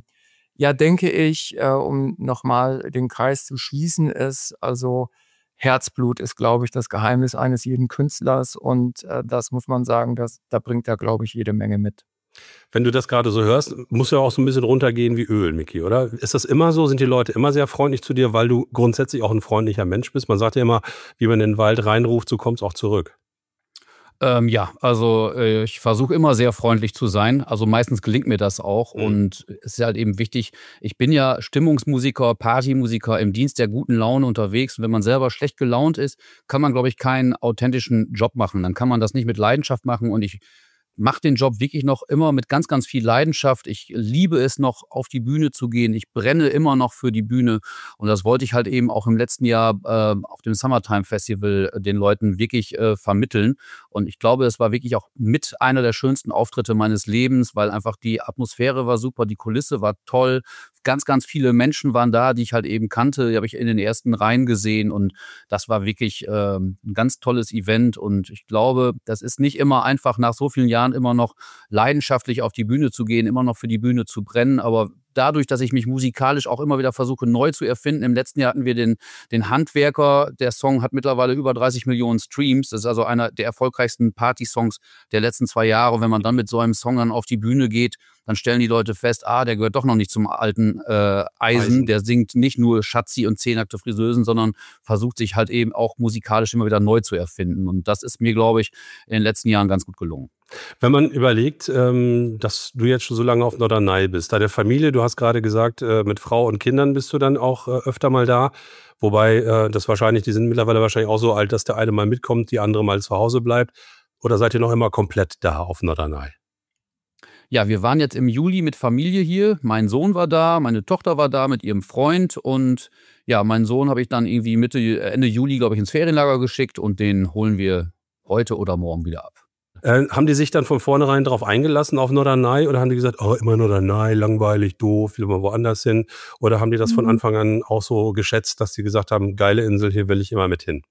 denke ich, um nochmal den Kreis zu schließen, ist also Herzblut ist, glaube ich, das Geheimnis eines jeden Künstlers und das muss man sagen, da bringt er, glaube ich, jede Menge mit. Wenn du das gerade so hörst, muss ja auch so ein bisschen runtergehen wie Öl, Mickey, oder? Ist das immer so? Sind die Leute immer sehr freundlich zu dir, weil du grundsätzlich auch ein freundlicher Mensch bist? Man sagt ja immer, wie man in den Wald reinruft, so kommt's auch zurück. Ich versuche immer sehr freundlich zu sein. Also meistens gelingt mir das auch. Und es ist halt eben wichtig, ich bin ja Stimmungsmusiker, Partymusiker im Dienst der guten Laune unterwegs. Und wenn man selber schlecht gelaunt ist, kann man, glaube ich, keinen authentischen Job machen. Dann kann man das nicht mit Leidenschaft machen. Und ich mache den Job wirklich noch immer mit ganz, ganz viel Leidenschaft. Ich liebe es noch, auf die Bühne zu gehen. Ich brenne immer noch für die Bühne. Und das wollte ich halt eben auch im letzten Jahr auf dem Summertime Festival den Leuten wirklich vermitteln. Und ich glaube, es war wirklich auch mit einer der schönsten Auftritte meines Lebens, weil einfach die Atmosphäre war super, die Kulisse war toll. Ganz, ganz viele Menschen waren da, die ich halt eben kannte. Die habe ich in den ersten Reihen gesehen und das war wirklich ein ganz tolles Event. Und ich glaube, das ist nicht immer einfach, nach so vielen Jahren immer noch leidenschaftlich auf die Bühne zu gehen, immer noch für die Bühne zu brennen. Aber dadurch, dass ich mich musikalisch auch immer wieder versuche, neu zu erfinden. Im letzten Jahr hatten wir den Handwerker. Der Song hat mittlerweile über 30 Millionen Streams. Das ist also einer der erfolgreichsten Party-Songs der letzten 2 Jahre. Und wenn man dann mit so einem Song dann auf die Bühne geht, dann stellen die Leute fest, der gehört doch noch nicht zum alten Eisen. Der singt nicht nur Schatzi und 10 nackte Friseusen, sondern versucht sich halt eben auch musikalisch immer wieder neu zu erfinden. Und das ist mir, glaube ich, in den letzten Jahren ganz gut gelungen. Wenn man überlegt, dass du jetzt schon so lange auf Norderney bist, da der Familie, du hast gerade gesagt, mit Frau und Kindern bist du dann auch öfter mal da, wobei die sind mittlerweile wahrscheinlich auch so alt, dass der eine mal mitkommt, die andere mal zu Hause bleibt, oder seid ihr noch immer komplett da auf Norderney? Ja, wir waren jetzt im Juli mit Familie hier. Mein Sohn war da, meine Tochter war da mit ihrem Freund und ja, meinen Sohn habe ich dann irgendwie Ende Juli, glaube ich, ins Ferienlager geschickt und den holen wir heute oder morgen wieder ab. Haben die sich dann von vornherein darauf eingelassen auf Norderney oder haben die gesagt, immer Norderney, langweilig, doof, will mal woanders hin? Oder haben die das von Anfang an auch so geschätzt, dass die gesagt haben, geile Insel, hier will ich immer mit hin?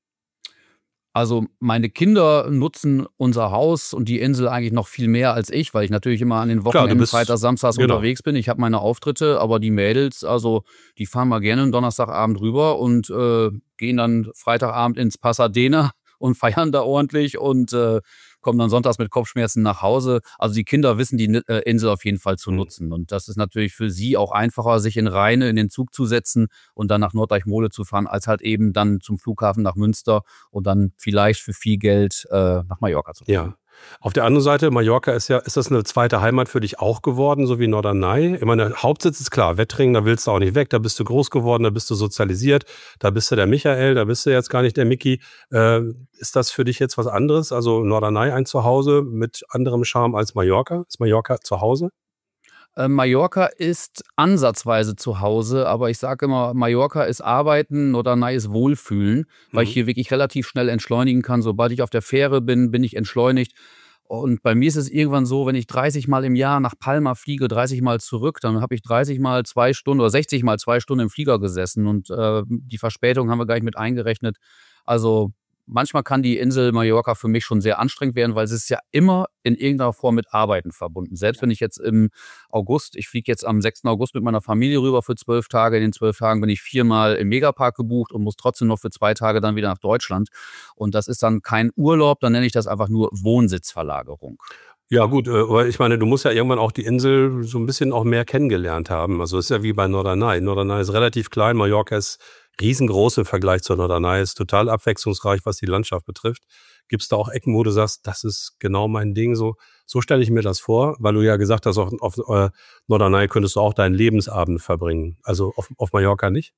Also meine Kinder nutzen unser Haus und die Insel eigentlich noch viel mehr als ich, weil ich natürlich immer an den Wochenenden, Freitags, Samstags unterwegs bin. Ich habe meine Auftritte, aber die Mädels, also die fahren mal gerne einen Donnerstagabend rüber und gehen dann Freitagabend ins Pasadena und feiern da ordentlich und kommen dann sonntags mit Kopfschmerzen nach Hause. Also die Kinder wissen die Insel auf jeden Fall zu nutzen. Und das ist natürlich für sie auch einfacher, sich in Rheine in den Zug zu setzen und dann nach Norddeich-Mole zu fahren, als halt eben dann zum Flughafen nach Münster und dann vielleicht für viel Geld nach Mallorca zu fahren. Ja. Auf der anderen Seite, Mallorca ist das eine zweite Heimat für dich auch geworden, so wie Norderney? Ich meine, der Hauptsitz ist klar, Wettringen, da willst du auch nicht weg, da bist du groß geworden, da bist du sozialisiert, da bist du der Michael, da bist du jetzt gar nicht der Micky. Ist das für dich jetzt was anderes? Also Norderney ein Zuhause mit anderem Charme als Mallorca? Ist Mallorca zu Hause? Mallorca ist ansatzweise zu Hause, aber ich sage immer, Mallorca ist Arbeiten, Norderney ist Wohlfühlen, weil ich hier wirklich relativ schnell entschleunigen kann. Sobald ich auf der Fähre bin ich entschleunigt. Und bei mir ist es irgendwann so, wenn ich 30 Mal im Jahr nach Palma fliege, 30 Mal zurück, dann habe ich 30 Mal 2 Stunden oder 60 Mal 2 Stunden im Flieger gesessen und die Verspätung haben wir gar nicht mit eingerechnet. Also manchmal kann die Insel Mallorca für mich schon sehr anstrengend werden, weil es ist ja immer in irgendeiner Form mit Arbeiten verbunden. Selbst wenn ich jetzt ich fliege jetzt am 6. August mit meiner Familie rüber für 12 Tage. In den 12 Tagen bin ich 4-mal im Megapark gebucht und muss trotzdem noch für 2 Tage dann wieder nach Deutschland. Und das ist dann kein Urlaub, dann nenne ich das einfach nur Wohnsitzverlagerung. Ja gut, aber ich meine, du musst ja irgendwann auch die Insel so ein bisschen auch mehr kennengelernt haben. Also es ist ja wie bei Norderney. Norderney ist relativ klein, Mallorca ist riesengroß im Vergleich zur Norderney, ist total abwechslungsreich, was die Landschaft betrifft. Gibt es da auch Ecken, wo du sagst, das ist genau mein Ding? So stelle ich mir das vor, weil du ja gesagt hast, auf Norderney könntest du auch deinen Lebensabend verbringen. Also auf Mallorca nicht?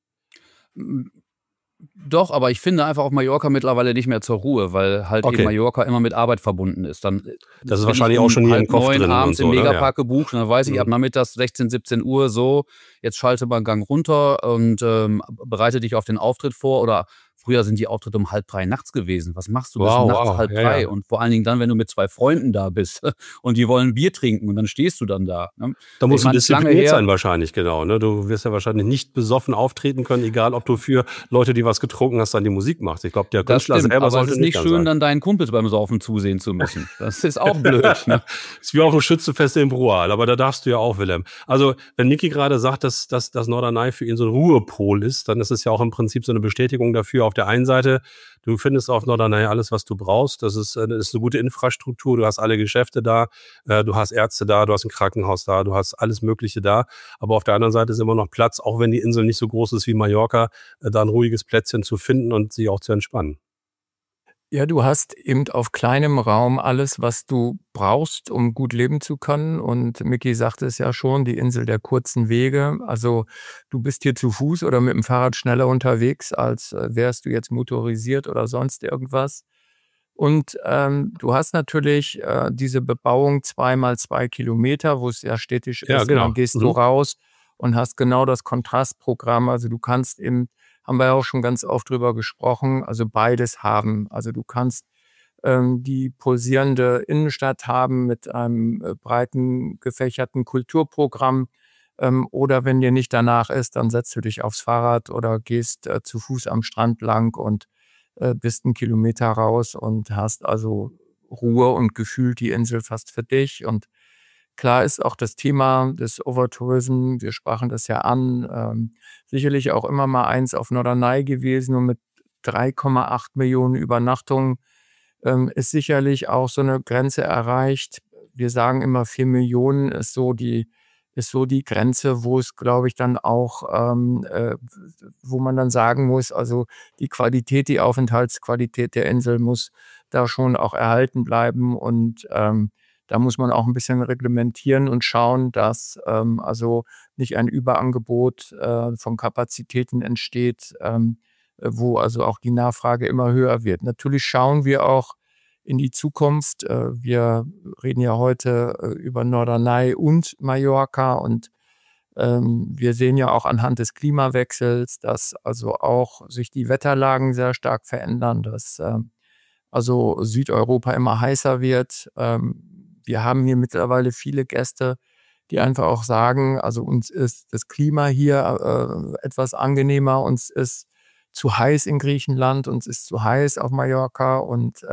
Doch, aber ich finde einfach auf Mallorca mittlerweile nicht mehr zur Ruhe, weil halt eben Mallorca immer mit Arbeit verbunden ist. Dann das ist wahrscheinlich auch schon hier im Kopf drin. Abends und so, im Megapark ja. gebucht und dann weiß ich, ab nachmittags 16, 17 Uhr so, jetzt schalte mal einen Gang runter und bereite dich auf den Auftritt vor. Oder früher sind die Auftritte um 2:30 nachts gewesen. Was machst du bis nachts 2:30? Ja. Und vor allen Dingen dann, wenn du mit 2 Freunden da bist und die wollen Bier trinken und dann stehst du dann da. Ne? Da musst du diszipliniert sein wahrscheinlich, genau. Ne? Du wirst ja wahrscheinlich nicht besoffen auftreten können, egal ob du für Leute, die was getrunken hast, dann die Musik machst. Ich glaube, der Künstler selber sollte es ist nicht schön, dann deinen Kumpels beim Saufen zusehen zu müssen. Das ist auch blöd. Ne? Ist wie auf dem Schützenfest in Brual, aber da darfst du ja auch, Wilhelm. Also, wenn Niki gerade sagt, dass Norderney für ihn so ein Ruhepol ist, dann ist es ja auch im Prinzip so eine Bestätigung dafür. Auf der einen Seite, du findest auf Norderney alles, was du brauchst. Das ist eine gute Infrastruktur. Du hast alle Geschäfte da, du hast Ärzte da, du hast ein Krankenhaus da, du hast alles Mögliche da. Aber auf der anderen Seite ist immer noch Platz, auch wenn die Insel nicht so groß ist wie Mallorca, da ein ruhiges Plätzchen zu finden und sich auch zu entspannen. Ja, du hast eben auf kleinem Raum alles, was du brauchst, um gut leben zu können. Und Micky sagte es ja schon, die Insel der kurzen Wege. Also du bist hier zu Fuß oder mit dem Fahrrad schneller unterwegs, als wärst du jetzt motorisiert oder sonst irgendwas. Und du hast natürlich diese Bebauung 2x2 Kilometer, wo es ja städtisch ist. Ja, genau. Dann gehst du raus und hast genau das Kontrastprogramm. Also du kannst haben wir ja auch schon ganz oft drüber gesprochen, also beides haben. Also du kannst die pulsierende Innenstadt haben mit einem breiten gefächerten Kulturprogramm. Oder wenn dir nicht danach ist, dann setzt du dich aufs Fahrrad oder gehst zu Fuß am Strand lang und bist 1 Kilometer raus und hast also Ruhe und gefühlt die Insel fast für dich. Und klar ist auch das Thema des Overtourism, wir sprachen das ja an, sicherlich auch immer mal eins auf Norderney gewesen und mit 3,8 Millionen Übernachtungen ist sicherlich auch so eine Grenze erreicht. Wir sagen immer 4 Millionen ist so die Grenze, wo es, glaube ich, dann auch, wo man dann sagen muss, also die Aufenthaltsqualität der Insel muss da schon auch erhalten bleiben und da muss man auch ein bisschen reglementieren und schauen, dass also nicht ein Überangebot von Kapazitäten entsteht, wo also auch die Nachfrage immer höher wird. Natürlich schauen wir auch in die Zukunft. Wir reden ja heute über Norderney und Mallorca und wir sehen ja auch anhand des Klimawechsels, dass also auch sich die Wetterlagen sehr stark verändern, dass also Südeuropa immer heißer wird. Wir haben hier mittlerweile viele Gäste, die einfach auch sagen, also uns ist das Klima hier etwas angenehmer, uns ist zu heiß in Griechenland, uns ist zu heiß auf Mallorca und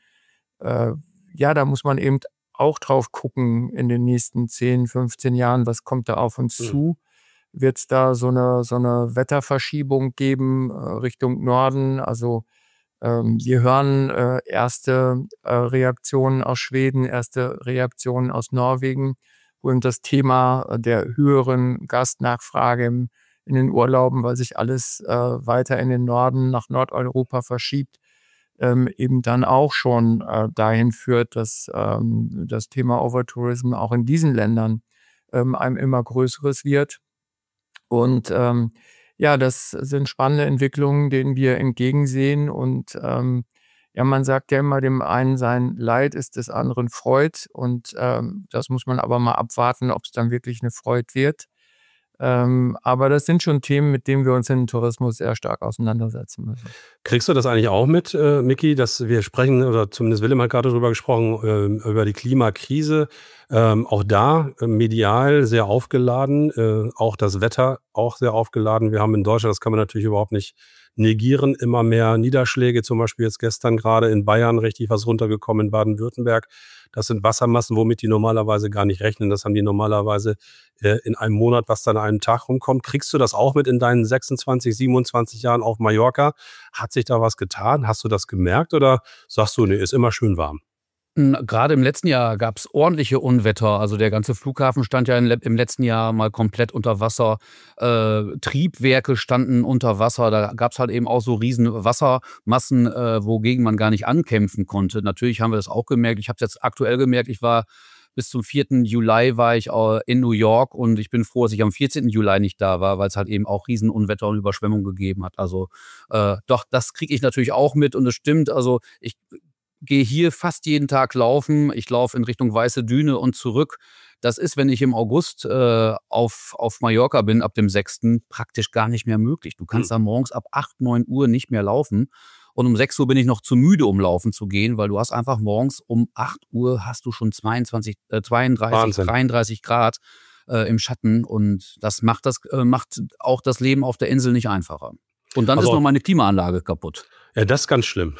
ja, da muss man eben auch drauf gucken in den nächsten 10, 15 Jahren, was kommt da auf uns zu? Wird es da so eine Wetterverschiebung geben Richtung Norden? Also Wir hören erste Reaktionen aus Schweden, erste Reaktionen aus Norwegen, wo eben das Thema der höheren Gastnachfrage in den Urlauben, weil sich alles weiter in den Norden nach Nordeuropa verschiebt, eben dann auch schon dahin führt, dass das Thema Overtourism auch in diesen Ländern ein immer größeres wird. Und das sind spannende Entwicklungen, denen wir entgegensehen. Und man sagt ja immer, dem einen sein Leid ist des anderen Freud. Und das muss man aber mal abwarten, ob es dann wirklich eine Freud wird. Aber das sind schon Themen, mit denen wir uns im Tourismus sehr stark auseinandersetzen müssen. Kriegst du das eigentlich auch mit, Miki, dass wir sprechen, oder zumindest Willem hat gerade darüber gesprochen, über die Klimakrise, auch da medial sehr aufgeladen, auch das Wetter auch sehr aufgeladen. Wir haben in Deutschland, das kann man natürlich überhaupt nicht negieren, immer mehr Niederschläge, zum Beispiel jetzt gestern gerade in Bayern richtig was runtergekommen, in Baden-Württemberg. Das sind Wassermassen, womit die normalerweise gar nicht rechnen. Das haben die normalerweise in einem Monat, was dann an einem Tag rumkommt. Kriegst du das auch mit in deinen 26, 27 Jahren auf Mallorca? Hat sich da was getan? Hast du das gemerkt oder sagst du, nee, ist immer schön warm? Gerade im letzten Jahr gab es ordentliche Unwetter. Also der ganze Flughafen stand ja im letzten Jahr mal komplett unter Wasser. Triebwerke standen unter Wasser. Da gab es halt eben auch so riesen Wassermassen, wogegen man gar nicht ankämpfen konnte. Natürlich haben wir das auch gemerkt. Ich habe es jetzt aktuell gemerkt. Ich war bis zum 4. Juli war ich in New York und ich bin froh, dass ich am 14. Juli nicht da war, weil es halt eben auch riesen Unwetter und Überschwemmungen gegeben hat. Also doch, das kriege ich natürlich auch mit und es stimmt. Also ich gehe hier fast jeden Tag laufen. Ich laufe in Richtung Weiße Düne und zurück. Das ist, wenn ich im August auf Mallorca bin, ab dem 6. praktisch gar nicht mehr möglich. Du kannst da morgens ab 8, 9 Uhr nicht mehr laufen. Und um 6 Uhr bin ich noch zu müde, um laufen zu gehen, weil du hast einfach morgens um 8 Uhr hast du schon 32, Wahnsinn. 33 Grad im Schatten. Und das macht auch das Leben auf der Insel nicht einfacher. Und dann ist noch meine Klimaanlage kaputt. Ja, das ist ganz schlimm.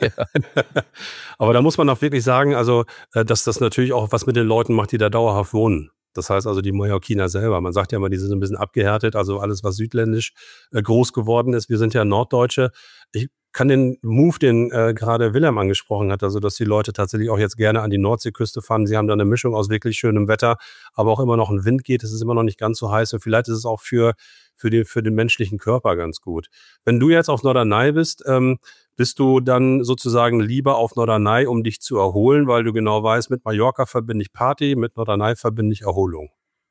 Aber da muss man auch wirklich sagen, also, dass das natürlich auch was mit den Leuten macht, die da dauerhaft wohnen. Das heißt also die Mallorquiner selber. Man sagt ja immer, die sind ein bisschen abgehärtet, also alles, was südländisch groß geworden ist. Wir sind ja Norddeutsche. Ich kann den Move, den gerade Willem angesprochen hat, also dass die Leute tatsächlich auch jetzt gerne an die Nordseeküste fahren. Sie haben da eine Mischung aus wirklich schönem Wetter, aber auch immer noch ein Wind geht. Es ist immer noch nicht ganz so heiß und vielleicht ist es auch für den menschlichen Körper ganz gut. Wenn du jetzt auf Norderney bist, bist du dann sozusagen lieber auf Norderney, um dich zu erholen, weil du genau weißt, mit Mallorca verbinde ich Party, mit Norderney verbinde ich Erholung.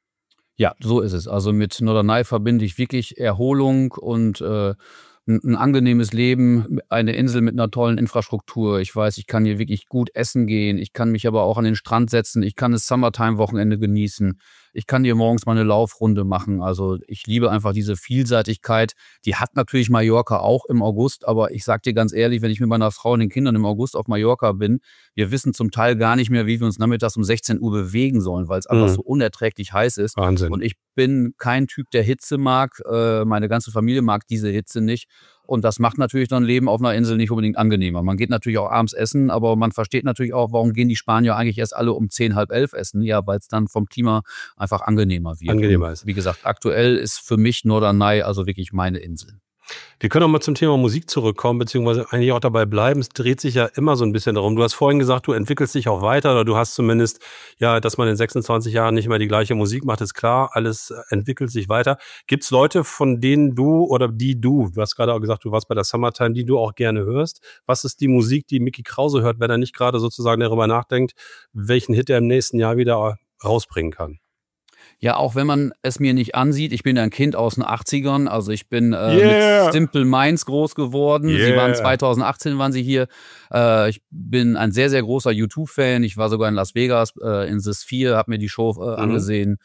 Ja, so ist es. Also mit Norderney verbinde ich wirklich Erholung und ein angenehmes Leben, eine Insel mit einer tollen Infrastruktur. Ich weiß, ich kann hier wirklich gut essen gehen. Ich kann mich aber auch an den Strand setzen. Ich kann das Summertime-Wochenende genießen. Ich kann hier morgens mal eine Laufrunde machen. Also ich liebe einfach diese Vielseitigkeit. Die hat natürlich Mallorca auch im August. Aber ich sag dir ganz ehrlich, wenn ich mit meiner Frau und den Kindern im August auf Mallorca bin, wir wissen zum Teil gar nicht mehr, wie wir uns nachmittags um 16 Uhr bewegen sollen, weil es einfach so unerträglich heiß ist. Wahnsinn. Und ich bin kein Typ, der Hitze mag. Meine ganze Familie mag diese Hitze nicht. Und das macht natürlich dann Leben auf einer Insel nicht unbedingt angenehmer. Man geht natürlich auch abends essen, aber man versteht natürlich auch, warum gehen die Spanier eigentlich erst alle um 10, halb 11 essen? Ja, weil es dann vom Klima einfach angenehmer wird. Angenehmer ist. Wie gesagt, aktuell ist für mich Norderney also wirklich meine Insel. Wir können auch mal zum Thema Musik zurückkommen, beziehungsweise eigentlich auch dabei bleiben. Es dreht sich ja immer so ein bisschen darum. Du hast vorhin gesagt, du entwickelst dich auch weiter oder du hast zumindest, ja, dass man in 26 Jahren nicht mehr die gleiche Musik macht, ist klar. Alles entwickelt sich weiter. Gibt es Leute, von denen du du hast gerade auch gesagt, du warst bei der Summertime, die du auch gerne hörst? Was ist die Musik, die Micky Krause hört, wenn er nicht gerade sozusagen darüber nachdenkt, welchen Hit er im nächsten Jahr wieder rausbringen kann? Ja, auch wenn man es mir nicht ansieht, ich bin ein Kind aus den 80ern, also ich bin mit Simple Minds groß geworden. Sie waren 2018 waren sie hier. Ich bin ein sehr, sehr großer U2-Fan. Ich war sogar in Las Vegas in The Sphere, habe mir die Show angesehen.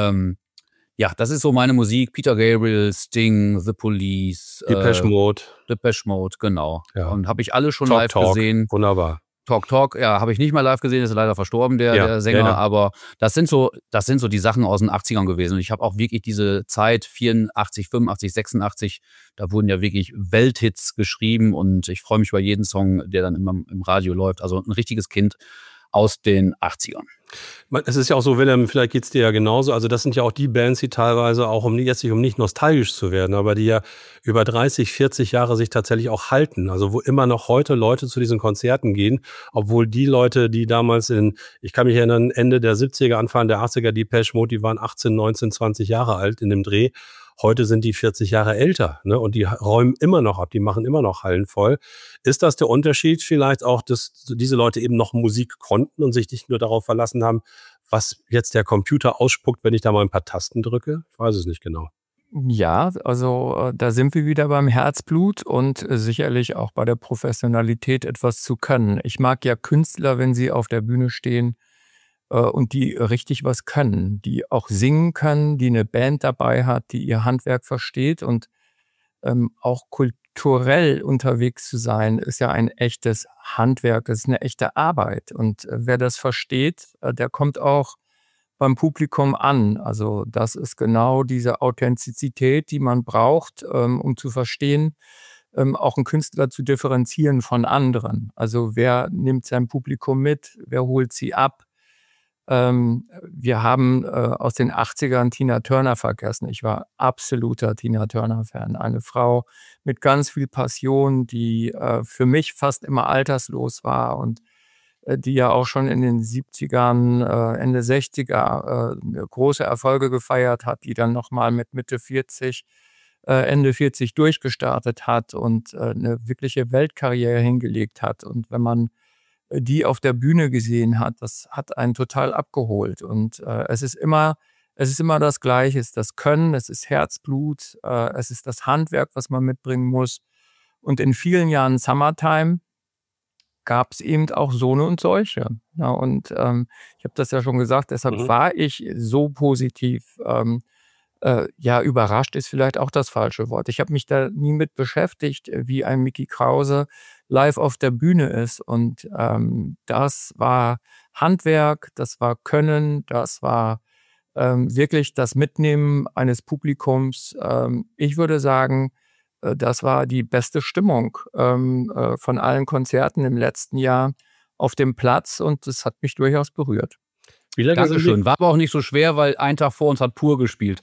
Ja, das ist so meine Musik. Peter Gabriel, Sting, The Police. Depeche Mode, genau. Ja. Und habe ich alle schon live gesehen. Wunderbar. Talk, ja, habe ich nicht mal live gesehen, ist leider verstorben, der Sänger, genau. Aber das sind so die Sachen aus den 80ern gewesen. Und ich habe auch wirklich diese Zeit 84, 85, 86, da wurden ja wirklich Welthits geschrieben und ich freue mich über jeden Song, der dann immer im Radio läuft. Also ein richtiges Kind aus den 80ern. Es ist ja auch so, Wilhelm, vielleicht geht's dir ja genauso. Also das sind ja auch die Bands, die teilweise auch, um nicht nostalgisch zu werden, aber die ja über 30, 40 Jahre sich tatsächlich auch halten. Also wo immer noch heute Leute zu diesen Konzerten gehen, obwohl die Leute, die damals ich kann mich erinnern, Ende der 70er, Anfang der 80er, Depeche Mode, die waren 18, 19, 20 Jahre alt in dem Dreh. Heute sind die 40 Jahre älter, ne? Und die räumen immer noch ab, die machen immer noch Hallen voll. Ist das der Unterschied vielleicht auch, dass diese Leute eben noch Musik konnten und sich nicht nur darauf verlassen haben, was jetzt der Computer ausspuckt, wenn ich da mal ein paar Tasten drücke? Ich weiß es nicht genau. Ja, also da sind wir wieder beim Herzblut und sicherlich auch bei der Professionalität etwas zu können. Ich mag ja Künstler, wenn sie auf der Bühne stehen und die richtig was können, die auch singen können, die eine Band dabei hat, die ihr Handwerk versteht und auch kulturell unterwegs zu sein, ist ja ein echtes Handwerk, es ist eine echte Arbeit. Und wer das versteht, der kommt auch beim Publikum an. Also das ist genau diese Authentizität, die man braucht, um zu verstehen, auch einen Künstler zu differenzieren von anderen. Also wer nimmt sein Publikum mit, wer holt sie ab? Wir haben aus den 80ern Tina Turner vergessen. Ich war absoluter Tina Turner-Fan. Eine Frau mit ganz viel Passion, die für mich fast immer alterslos war und die ja auch schon in den 70ern, Ende 60er große Erfolge gefeiert hat, die dann nochmal mit Mitte 40, Ende 40 durchgestartet hat und eine wirkliche Weltkarriere hingelegt hat. Und wenn man die auf der Bühne gesehen hat, das hat einen total abgeholt. Und es ist immer das Gleiche, es ist das Können, es ist Herzblut, es ist das Handwerk, was man mitbringen muss. Und in vielen Jahren Summertime gab es eben auch so und solche. Ja, und ich habe das ja schon gesagt, deshalb war ich so positiv. Überrascht ist vielleicht auch das falsche Wort. Ich habe mich da nie mit beschäftigt, wie ein Mickey Krause live auf der Bühne ist. Und das war Handwerk, das war Können, das war wirklich das Mitnehmen eines Publikums. Ich würde sagen, das war die beste Stimmung von allen Konzerten im letzten Jahr auf dem Platz und das hat mich durchaus berührt. Dankeschön. War aber auch nicht so schwer, weil einen Tag vor uns hat Pur gespielt.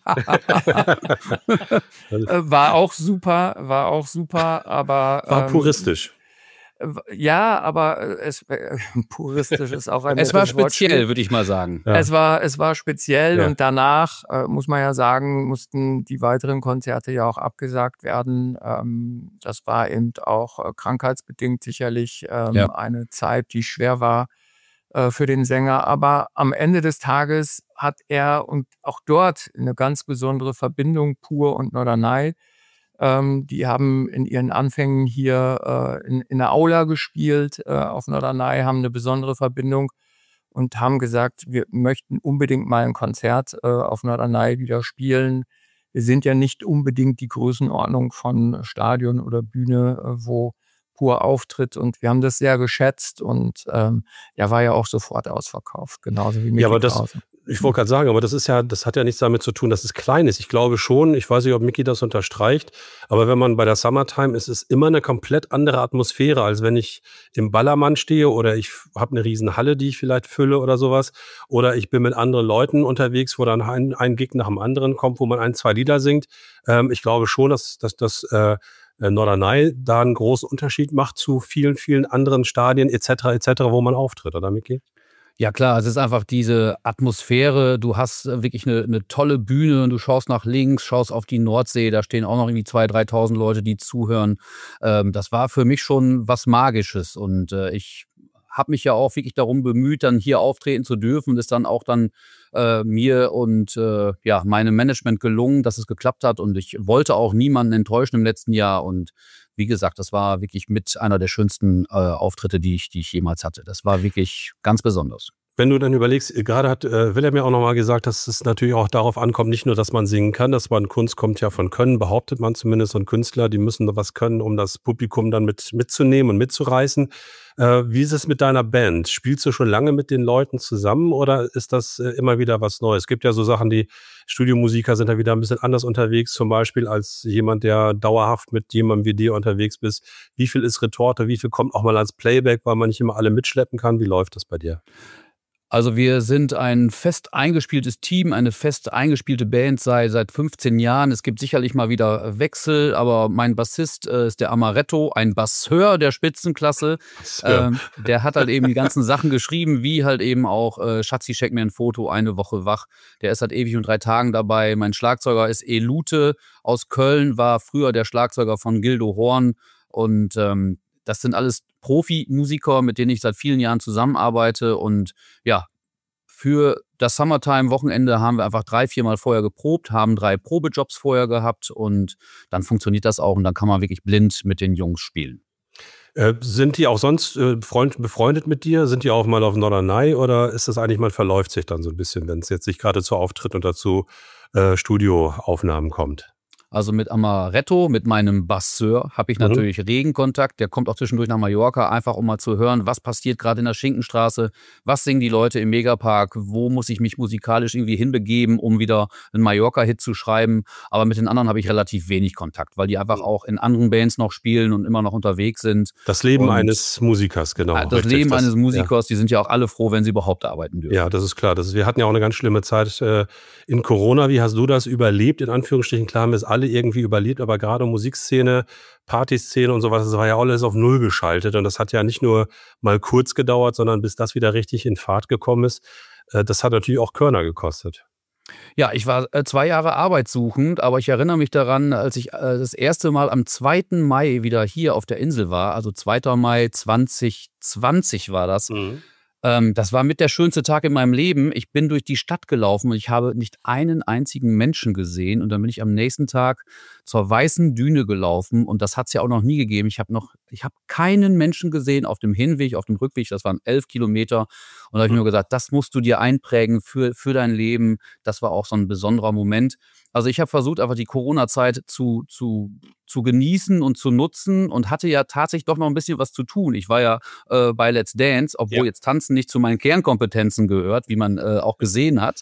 War auch super, aber... War puristisch. Ja, aber puristisch ist auch ein... Es war speziell, würde ich mal sagen. Ja. Es war speziell und danach, muss man ja sagen, mussten die weiteren Konzerte ja auch abgesagt werden. Das war eben auch krankheitsbedingt sicherlich eine Zeit, die schwer war für den Sänger. Aber am Ende des Tages hat er und auch dort eine ganz besondere Verbindung, Pur und Norderney. Die haben in ihren Anfängen hier in der Aula gespielt, auf Norderney, haben eine besondere Verbindung und haben gesagt, wir möchten unbedingt mal ein Konzert auf Norderney wieder spielen. Wir sind ja nicht unbedingt die Größenordnung von Stadion oder Bühne, wo Pur auftritt und wir haben das sehr geschätzt und war ja auch sofort ausverkauft, genauso wie Mickey Krause. Ich wollte gerade sagen, aber das hat ja nichts damit zu tun, dass es klein ist. Ich glaube schon, ich weiß nicht, ob Mickey das unterstreicht, aber wenn man bei der Summertime ist, ist immer eine komplett andere Atmosphäre, als wenn ich im Ballermann stehe oder ich habe eine riesen Halle, die ich vielleicht fülle oder sowas, oder ich bin mit anderen Leuten unterwegs, wo dann ein Gig nach dem anderen kommt, wo man 1, 2 Lieder singt. Ich glaube schon, dass das Norderney da einen großen Unterschied macht zu vielen, vielen anderen Stadien etc., wo man auftritt, oder Mickey? Ja klar, es ist einfach diese Atmosphäre, du hast wirklich eine tolle Bühne und du schaust nach links, schaust auf die Nordsee, da stehen auch noch irgendwie 2.000, 3.000 Leute, die zuhören. Das war für mich schon was Magisches und ich habe mich ja auch wirklich darum bemüht, dann hier auftreten zu dürfen und ist dann auch mir und meinem Management gelungen, dass es geklappt hat und ich wollte auch niemanden enttäuschen im letzten Jahr und wie gesagt, das war wirklich mit einer der schönsten Auftritte, die ich jemals hatte. Das war wirklich ganz besonders. Wenn du dann überlegst, gerade hat Wilhelm ja auch nochmal gesagt, dass es natürlich auch darauf ankommt, nicht nur, dass man singen kann, Kunst kommt ja von Können, behauptet man zumindest, und Künstler, die müssen was können, um das Publikum dann mitzunehmen und mitzureißen. Wie ist es mit deiner Band? Spielst du schon lange mit den Leuten zusammen oder ist das immer wieder was Neues? Es gibt ja so Sachen, die Studiomusiker sind da wieder ein bisschen anders unterwegs, zum Beispiel als jemand, der dauerhaft mit jemandem wie dir unterwegs bist. Wie viel ist Retorte, wie viel kommt auch mal als Playback, weil man nicht immer alle mitschleppen kann? Wie läuft das bei dir? Also wir sind ein fest eingespieltes Team, eine fest eingespielte Band seit 15 Jahren. Es gibt sicherlich mal wieder Wechsel, aber mein Bassist ist der Amaretto, ein Basseur der Spitzenklasse. Der hat halt eben die ganzen Sachen geschrieben, wie halt eben auch Schatzi, check mir ein Foto, eine Woche wach. Der ist seit ewig und 3 Tagen dabei. Mein Schlagzeuger ist Elute aus Köln, war früher der Schlagzeuger von Gildo Horn und das sind alles Profimusiker, mit denen ich seit vielen Jahren zusammenarbeite. Und ja, für das Summertime-Wochenende haben wir einfach 3-4 Mal vorher geprobt, haben 3 Probejobs vorher gehabt und dann funktioniert das auch und dann kann man wirklich blind mit den Jungs spielen. Sind die auch sonst befreundet mit dir? Sind die auch mal auf Norderney oder ist das eigentlich, man verläuft sich dann so ein bisschen, wenn es jetzt nicht gerade zu Auftritt und dazu Studioaufnahmen kommt? Also mit Amaretto, mit meinem Basseur, habe ich natürlich regen Kontakt. Der kommt auch zwischendurch nach Mallorca, einfach um mal zu hören, was passiert gerade in der Schinkenstraße, was singen die Leute im Megapark, wo muss ich mich musikalisch irgendwie hinbegeben, um wieder einen Mallorca-Hit zu schreiben. Aber mit den anderen habe ich relativ wenig Kontakt, weil die einfach auch in anderen Bands noch spielen und immer noch unterwegs sind. Das Leben eines Musikers, genau. Das richtig, Leben eines Musikers, ja. Die sind ja auch alle froh, wenn sie überhaupt arbeiten dürfen. Ja, das ist klar. Wir hatten ja auch eine ganz schlimme Zeit in Corona. Wie hast du das überlebt? In Anführungsstrichen, klar haben wir es alle irgendwie überlebt, aber gerade Musikszene, Partyszene und sowas, das war ja alles auf Null geschaltet und das hat ja nicht nur mal kurz gedauert, sondern bis das wieder richtig in Fahrt gekommen ist, das hat natürlich auch Körner gekostet. Ja, ich war 2 Jahre arbeitssuchend, aber ich erinnere mich daran, als ich das erste Mal am 2. Mai wieder hier auf der Insel war, also 2. Mai 2020 war das. Das war mit der schönste Tag in meinem Leben. Ich bin durch die Stadt gelaufen und ich habe nicht einen einzigen Menschen gesehen. Und dann bin ich am nächsten Tag zur Weißen Düne gelaufen. Und das hat es ja auch noch nie gegeben. Ich habe keinen Menschen gesehen auf dem Hinweg, auf dem Rückweg. Das waren 11 Kilometer. Und da habe ich nur gesagt, das musst du dir einprägen für dein Leben. Das war auch so ein besonderer Moment. Also ich habe versucht, einfach die Corona-Zeit zu genießen und zu nutzen und hatte ja tatsächlich doch noch ein bisschen was zu tun. Ich war ja bei Let's Dance, obwohl jetzt Tanzen nicht zu meinen Kernkompetenzen gehört, wie man auch gesehen hat.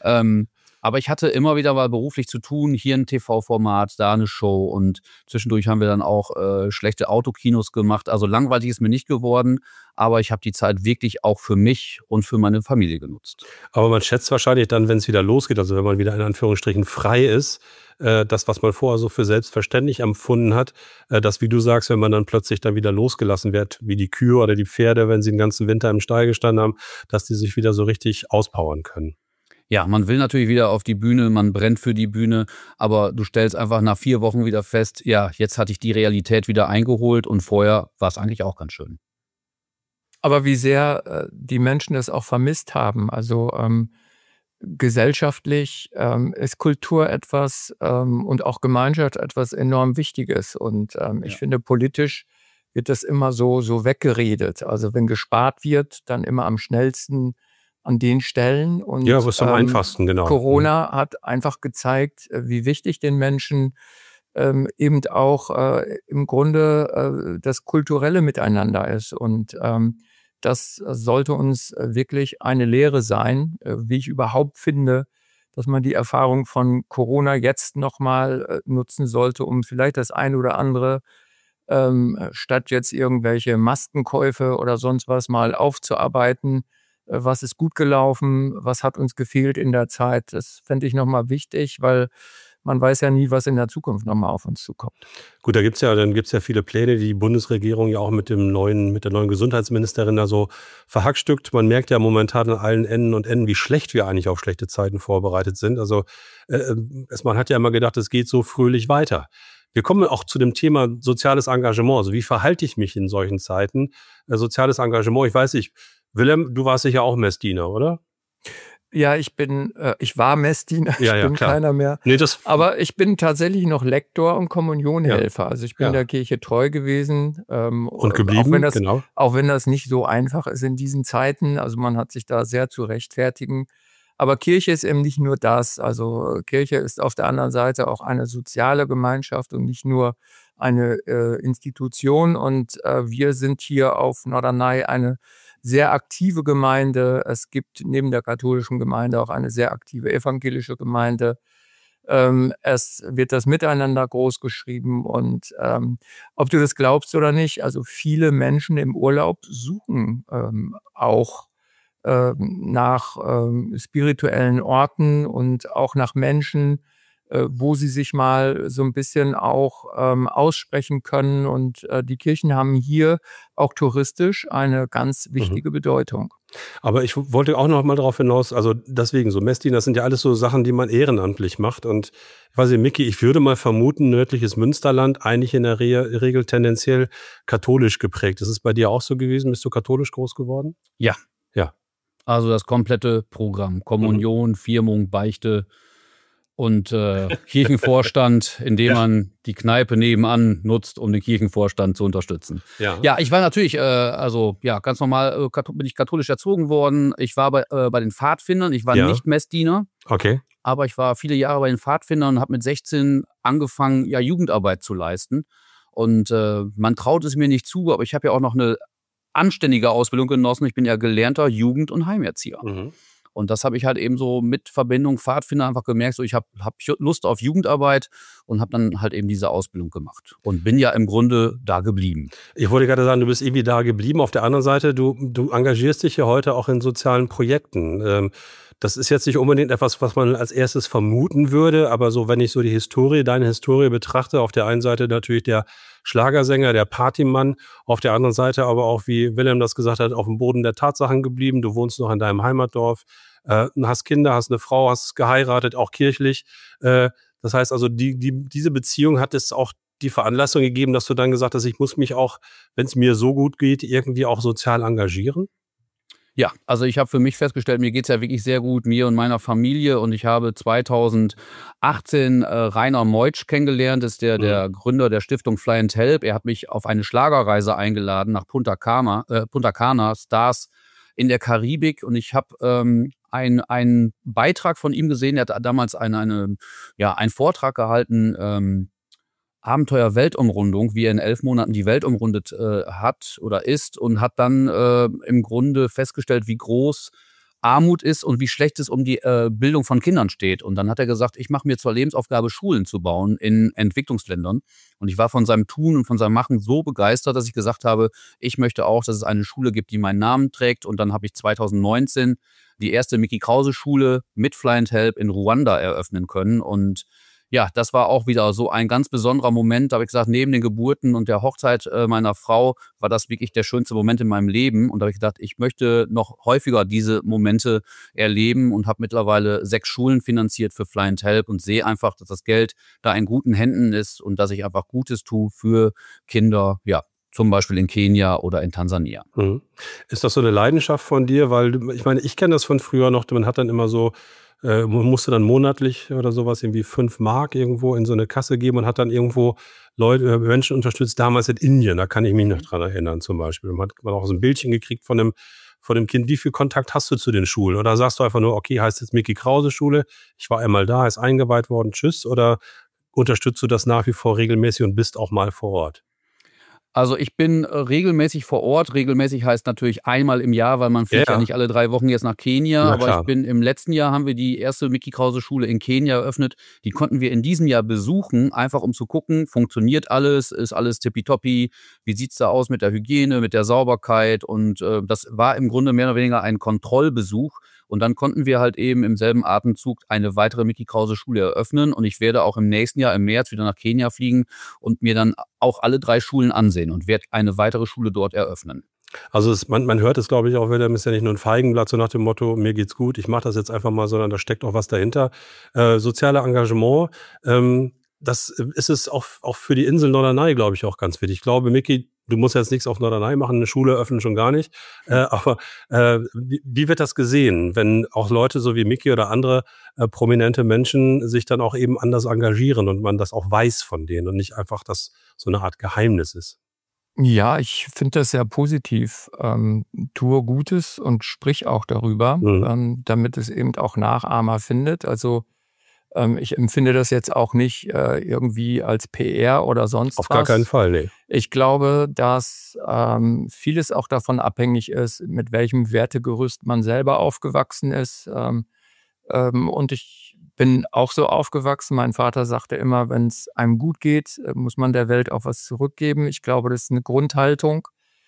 Aber ich hatte immer wieder mal beruflich zu tun, hier ein TV-Format, da eine Show und zwischendurch haben wir dann auch schlechte Autokinos gemacht. Also langweilig ist mir nicht geworden, aber ich habe die Zeit wirklich auch für mich und für meine Familie genutzt. Aber man schätzt wahrscheinlich dann, wenn es wieder losgeht, also wenn man wieder in Anführungsstrichen frei ist, das, was man vorher so für selbstverständlich empfunden hat, dass, wie du sagst, wenn man dann plötzlich dann wieder losgelassen wird, wie die Kühe oder die Pferde, wenn sie den ganzen Winter im Stall gestanden haben, dass die sich wieder so richtig auspowern können. Ja, man will natürlich wieder auf die Bühne, man brennt für die Bühne, aber du stellst einfach nach 4 Wochen wieder fest, ja, jetzt hatte ich die Realität wieder eingeholt und vorher war es eigentlich auch ganz schön. Aber wie sehr die Menschen das auch vermisst haben, also gesellschaftlich ist Kultur etwas und auch Gemeinschaft etwas enorm Wichtiges und ich finde, politisch wird das immer so weggeredet. Also wenn gespart wird, dann immer am schnellsten an den Stellen. Und ja, was am einfachsten, genau. Corona hat einfach gezeigt, wie wichtig den Menschen eben auch im Grunde das kulturelle Miteinander ist. Und das sollte uns wirklich eine Lehre sein, wie ich überhaupt finde, dass man die Erfahrung von Corona jetzt nochmal nutzen sollte, um vielleicht das eine oder andere statt jetzt irgendwelche Maskenkäufe oder sonst was mal aufzuarbeiten. Was ist gut gelaufen? Was hat uns gefehlt in der Zeit? Das fände ich nochmal wichtig, weil man weiß ja nie, was in der Zukunft nochmal auf uns zukommt. Gut, dann gibt's ja viele Pläne, die Bundesregierung ja auch mit der neuen Gesundheitsministerin da so verhackstückt. Man merkt ja momentan an allen Enden und Enden, wie schlecht wir eigentlich auf schlechte Zeiten vorbereitet sind. Also man hat ja immer gedacht, es geht so fröhlich weiter. Wir kommen auch zu dem Thema soziales Engagement. Also wie verhalte ich mich in solchen Zeiten? Soziales Engagement, ich weiß nicht, Wilhelm, du warst sicher auch Messdiener, oder? Ja, ich war Messdiener, ich bin klar. keiner mehr. Nee, aber ich bin tatsächlich noch Lektor und Kommunionhelfer. Also ich bin der Kirche treu gewesen. Und geblieben, auch wenn das nicht so einfach ist in diesen Zeiten. Also man hat sich da sehr zu rechtfertigen. Aber Kirche ist eben nicht nur das. Also Kirche ist auf der anderen Seite auch eine soziale Gemeinschaft und nicht nur eine Institution. Und wir sind hier auf Norderney eine sehr aktive Gemeinde. Es gibt neben der katholischen Gemeinde auch eine sehr aktive evangelische Gemeinde. Es wird das Miteinander groß geschrieben und ob du das glaubst oder nicht, also viele Menschen im Urlaub suchen auch nach spirituellen Orten und auch nach Menschen, wo sie sich mal so ein bisschen auch aussprechen können. Und die Kirchen haben hier auch touristisch eine ganz wichtige Bedeutung. Aber ich wollte auch noch mal darauf hinaus, also deswegen so Messdiener, das sind ja alles so Sachen, die man ehrenamtlich macht. Und ich weiß nicht, Micky, ich würde mal vermuten, nördliches Münsterland eigentlich in der Regel tendenziell katholisch geprägt. Ist es bei dir auch so gewesen? Bist du katholisch groß geworden? Ja. Also das komplette Programm. Kommunion, Firmung, Beichte und Kirchenvorstand, indem man die Kneipe nebenan nutzt, um den Kirchenvorstand zu unterstützen. Ja, ich war natürlich, ganz normal bin ich katholisch erzogen worden. Ich war bei den Pfadfindern, ich war nicht Messdiener. Okay. Aber ich war viele Jahre bei den Pfadfindern und habe mit 16 angefangen, Jugendarbeit zu leisten. Und man traut es mir nicht zu, aber ich habe ja auch noch eine anständige Ausbildung genossen. Ich bin ja gelernter Jugend- und Heimerzieher. Und das habe ich halt eben so mit Verbindung Pfadfinder einfach gemerkt, so ich hab Lust auf Jugendarbeit und habe dann halt eben diese Ausbildung gemacht und bin ja im Grunde da geblieben. Ich wollte gerade sagen, du bist irgendwie da geblieben. Auf der anderen Seite, du engagierst dich ja heute auch in sozialen Projekten. Das ist jetzt nicht unbedingt etwas, was man als erstes vermuten würde, aber so, wenn ich so deine Historie betrachte, auf der einen Seite natürlich der Schlagersänger, der Partymann, auf der anderen Seite aber auch, wie Wilhelm das gesagt hat, auf dem Boden der Tatsachen geblieben. Du wohnst noch in deinem Heimatdorf, hast Kinder, hast eine Frau, hast geheiratet, auch kirchlich. Das heißt also, diese Beziehung hat es auch die Veranlassung gegeben, dass du dann gesagt hast, ich muss mich auch, wenn es mir so gut geht, irgendwie auch sozial engagieren? Ja, also ich habe für mich festgestellt, mir geht's ja wirklich sehr gut, mir und meiner Familie. Und ich habe 2018 Rainer Meutsch kennengelernt, das ist der Gründer der Stiftung Fly and Help. Er hat mich auf eine Schlagerreise eingeladen nach Punta Cana, Stars in der Karibik. Und ich habe einen Beitrag von ihm gesehen. Er hat damals einen Vortrag gehalten, Abenteuer-Weltumrundung, wie er in 11 Monaten die Welt umrundet hat oder ist und hat dann im Grunde festgestellt, wie groß Armut ist und wie schlecht es um die Bildung von Kindern steht. Und dann hat er gesagt, ich mache mir zur Lebensaufgabe, Schulen zu bauen in Entwicklungsländern. Und ich war von seinem Tun und von seinem Machen so begeistert, dass ich gesagt habe, ich möchte auch, dass es eine Schule gibt, die meinen Namen trägt. Und dann habe ich 2019 die erste Mickey-Krause-Schule mit Fly and Help in Ruanda eröffnen können. Und ja, das war auch wieder so ein ganz besonderer Moment. Da habe ich gesagt, neben den Geburten und der Hochzeit meiner Frau war das wirklich der schönste Moment in meinem Leben. Und da habe ich gedacht, ich möchte noch häufiger diese Momente erleben und habe mittlerweile 6 Schulen finanziert für Fly and Help und sehe einfach, dass das Geld da in guten Händen ist und dass ich einfach Gutes tue für Kinder, zum Beispiel in Kenia oder in Tansania. Ist das so eine Leidenschaft von dir? Weil ich meine, ich kenne das von früher noch, man hat dann immer so, man musste dann monatlich oder sowas irgendwie 5 Mark irgendwo in so eine Kasse geben und hat dann irgendwo Menschen unterstützt, damals in Indien, da kann ich mich noch dran erinnern zum Beispiel. Man hat auch so ein Bildchen gekriegt von dem Kind. Wie viel Kontakt hast du zu den Schulen? Oder sagst du einfach nur, okay, heißt jetzt Mickey-Krause-Schule, ich war einmal da, ist eingeweiht worden, tschüss? Oder unterstützt du das nach wie vor regelmäßig und bist auch mal vor Ort? Also ich bin regelmäßig vor Ort. Regelmäßig heißt natürlich einmal im Jahr, weil man fliegt ja nicht alle 3 Wochen jetzt nach Kenia. Aber ich bin im letzten Jahr, haben wir die erste Mickey-Krause-Schule in Kenia eröffnet. Die konnten wir in diesem Jahr besuchen, einfach um zu gucken, funktioniert alles, ist alles tippitoppi, wie sieht's da aus mit der Hygiene, mit der Sauberkeit. Und das war im Grunde mehr oder weniger ein Kontrollbesuch. Und dann konnten wir halt eben im selben Atemzug eine weitere Mickey-Krause-Schule eröffnen. Und ich werde auch im nächsten Jahr, im März, wieder nach Kenia fliegen und mir dann auch alle 3 Schulen ansehen und werde eine weitere Schule dort eröffnen. Also man hört es, glaube ich, auch, Wilhelm, ist ja nicht nur ein Feigenblatt, so nach dem Motto, mir geht's gut, ich mache das jetzt einfach mal, sondern da steckt auch was dahinter. Soziale Engagement, das ist es auch für die Insel Norderney, glaube ich, auch ganz wichtig. Ich glaube, Micky, Du musst jetzt nichts auf Norderney machen, eine Schule öffnen schon gar nicht. Aber wie wird das gesehen, wenn auch Leute so wie Micky oder andere prominente Menschen sich dann auch eben anders engagieren und man das auch weiß von denen und nicht einfach das so eine Art Geheimnis ist? Ja, ich finde das sehr positiv. Tue Gutes und sprich auch darüber, damit es eben auch Nachahmer findet. Also ich empfinde das jetzt auch nicht irgendwie als PR oder sonst was. Auf gar keinen Fall, nee. Ich glaube, dass vieles auch davon abhängig ist, mit welchem Wertegerüst man selber aufgewachsen ist. Und ich bin auch so aufgewachsen. Mein Vater sagte immer, wenn es einem gut geht, muss man der Welt auch was zurückgeben. Ich glaube, das ist eine Grundhaltung.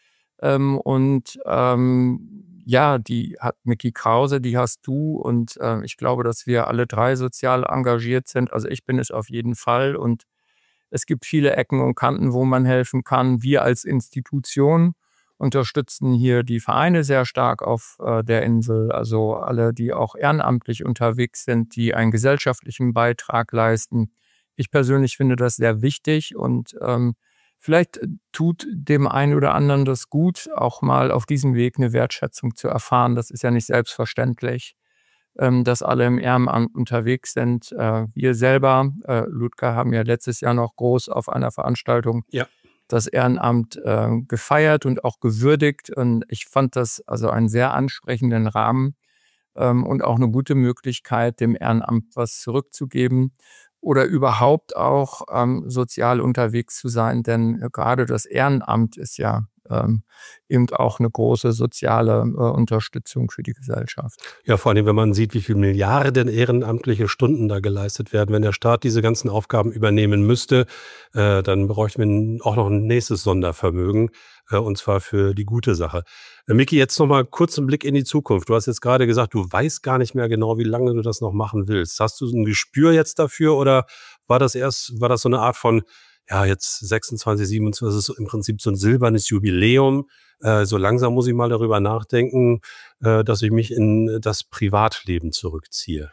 Ja, die hat Micky Krause, die hast du. Und ich glaube, dass wir alle drei sozial engagiert sind. Also ich bin es auf jeden Fall. Und es gibt viele Ecken und Kanten, wo man helfen kann. Wir als Institution unterstützen hier die Vereine sehr stark auf der Insel. Also alle, die auch ehrenamtlich unterwegs sind, die einen gesellschaftlichen Beitrag leisten. Ich persönlich finde das sehr wichtig und vielleicht tut dem einen oder anderen das gut, auch mal auf diesem Weg eine Wertschätzung zu erfahren. Das ist ja nicht selbstverständlich, dass alle im Ehrenamt unterwegs sind. Wir selber, Ludger, haben ja letztes Jahr noch groß auf einer Veranstaltung das Ehrenamt gefeiert und auch gewürdigt. Und ich fand das also einen sehr ansprechenden Rahmen und auch eine gute Möglichkeit, dem Ehrenamt was zurückzugeben oder überhaupt auch sozial unterwegs zu sein. Denn gerade das Ehrenamt ist ja eben auch eine große soziale Unterstützung für die Gesellschaft. Ja, vor allem, wenn man sieht, wie viele Milliarden ehrenamtliche Stunden da geleistet werden. Wenn der Staat diese ganzen Aufgaben übernehmen müsste, dann bräuchten wir auch noch ein nächstes Sondervermögen, und zwar für die gute Sache. Micky, jetzt noch mal kurz einen Blick in die Zukunft. Du hast jetzt gerade gesagt, du weißt gar nicht mehr genau, wie lange du das noch machen willst. Hast du ein Gespür jetzt dafür oder war das so eine Art von, ja, jetzt 26, 27, das ist im Prinzip so ein silbernes Jubiläum. So langsam muss ich mal darüber nachdenken, dass ich mich in das Privatleben zurückziehe.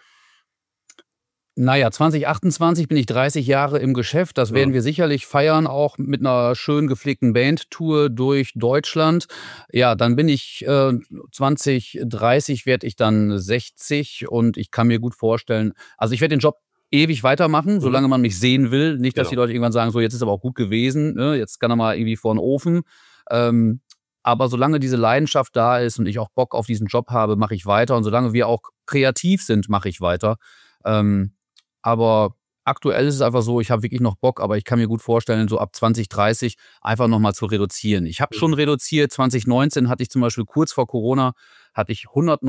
Naja, 2028 bin ich 30 Jahre im Geschäft. Das werden wir sicherlich feiern, auch mit einer schön gepflegten Bandtour durch Deutschland. Ja, dann bin ich 2030 werde ich dann 60 und ich kann mir gut vorstellen, also ich werde den Job ewig weitermachen, solange man mich sehen will. Nicht, dass die Leute irgendwann sagen, so jetzt ist aber auch gut gewesen, ne? Jetzt kann er mal irgendwie vor den Ofen. Aber solange diese Leidenschaft da ist und ich auch Bock auf diesen Job habe, mache ich weiter. Und solange wir auch kreativ sind, mache ich weiter. Aber aktuell ist es einfach so, ich habe wirklich noch Bock, aber ich kann mir gut vorstellen, so ab 2030 einfach nochmal zu reduzieren. Ich habe schon reduziert. 2019 hatte ich zum Beispiel kurz vor Corona, hatte ich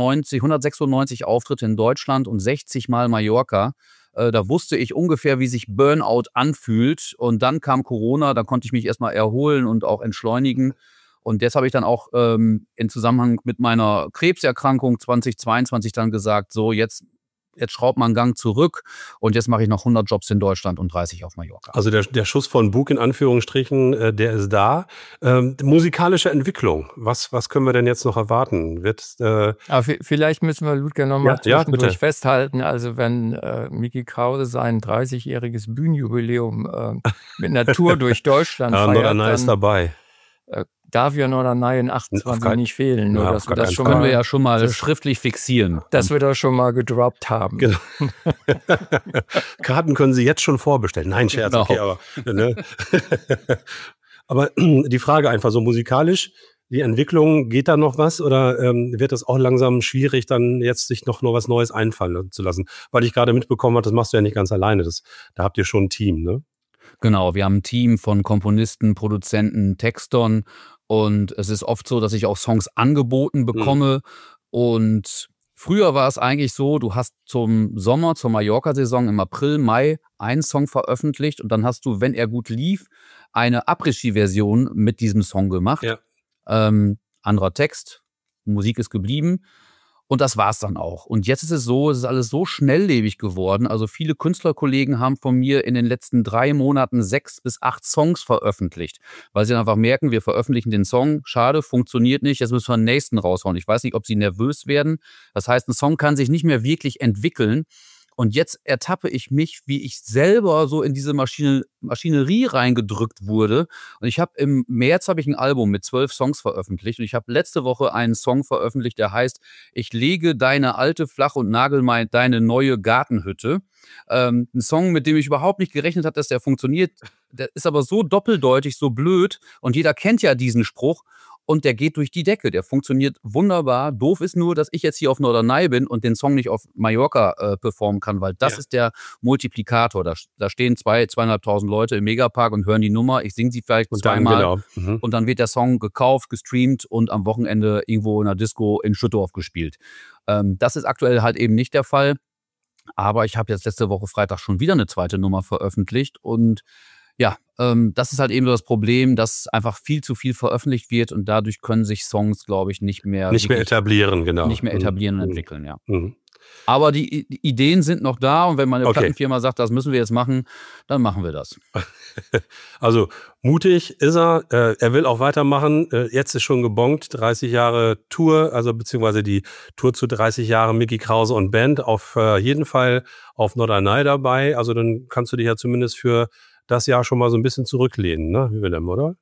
196 Auftritte in Deutschland und 60 Mal Mallorca. Da wusste ich ungefähr, wie sich Burnout anfühlt. Und dann kam Corona, da konnte ich mich erstmal erholen und auch entschleunigen. Und jetzt habe ich dann auch im Zusammenhang mit meiner Krebserkrankung 2022 dann gesagt, so jetzt schraubt man einen Gang zurück und jetzt mache ich noch 100 Jobs in Deutschland und 30 auf Mallorca. Also der Schuss von Bug in Anführungsstrichen, der ist da. Musikalische Entwicklung, was können wir denn jetzt noch erwarten? Aber vielleicht müssen wir Ludger nochmal zwischendurch festhalten, also wenn Micky Krause sein 30-jähriges Bühnenjubiläum mit einer Tour durch Deutschland feiert, Norderney ist dabei. Darf ja Norderney in 28 nicht fehlen. Nur, dass wir das schon können mal, wir ja schon mal schriftlich fixieren. Dass wir das schon mal gedroppt haben. Genau. Karten können Sie jetzt schon vorbestellen. Nein, Scherz, genau. Okay, aber ne? Aber die Frage einfach so musikalisch, die Entwicklung, geht da noch was oder wird das auch langsam schwierig, dann jetzt sich noch was Neues einfallen zu lassen? Weil ich gerade mitbekommen habe, das machst du ja nicht ganz alleine. Da habt ihr schon ein Team, ne? Genau, wir haben ein Team von Komponisten, Produzenten, Textern und es ist oft so, dass ich auch Songs angeboten bekomme und früher war es eigentlich so, du hast zum Sommer, zur Mallorca-Saison im April, Mai einen Song veröffentlicht und dann hast du, wenn er gut lief, eine Après-Ski-Version mit diesem Song gemacht. Ja. Anderer Text, Musik ist geblieben. Und das war's dann auch. Und jetzt ist es so, es ist alles so schnelllebig geworden. Also viele Künstlerkollegen haben von mir in den letzten 3 Monaten 6 bis 8 Songs veröffentlicht. Weil sie dann einfach merken, wir veröffentlichen den Song, schade, funktioniert nicht, jetzt müssen wir den nächsten raushauen. Ich weiß nicht, ob sie nervös werden. Das heißt, ein Song kann sich nicht mehr wirklich entwickeln. Und jetzt ertappe ich mich, wie ich selber so in diese Maschinerie reingedrückt wurde. Und im März habe ich ein Album mit 12 Songs veröffentlicht. Und ich habe letzte Woche einen Song veröffentlicht, der heißt Ich lege deine alte flach und nagel deine neue Gartenhütte. Ein Song, mit dem ich überhaupt nicht gerechnet habe, dass der funktioniert. Der ist aber so doppeldeutig, so blöd. Und jeder kennt ja diesen Spruch. Und der geht durch die Decke. Der funktioniert wunderbar. Doof ist nur, dass ich jetzt hier auf Norderney bin und den Song nicht auf Mallorca performen kann, weil das ist der Multiplikator. Da stehen 2.500 Leute im Megapark und hören die Nummer. Ich singe sie vielleicht zweimal. Genau. Und dann wird der Song gekauft, gestreamt und am Wochenende irgendwo in einer Disco in Schüttorf gespielt. Das ist aktuell halt eben nicht der Fall. Aber ich habe jetzt letzte Woche Freitag schon wieder eine zweite Nummer veröffentlicht und ja, das ist halt eben so das Problem, dass einfach viel zu viel veröffentlicht wird und dadurch können sich Songs, glaube ich, nicht mehr etablieren, genau. Nicht mehr etablieren und entwickeln, ja. Aber die Ideen sind noch da und wenn meine Plattenfirma sagt, das müssen wir jetzt machen, dann machen wir das. Also mutig ist er. Er will auch weitermachen. Jetzt ist schon gebongt, 30 Jahre Tour, also beziehungsweise die Tour zu 30 Jahren Micky Krause und Band. Auf jeden Fall auf Norderney dabei. Also dann kannst du dich ja zumindest für das Jahr schon mal so ein bisschen zurücklehnen, ne, Willem, oder?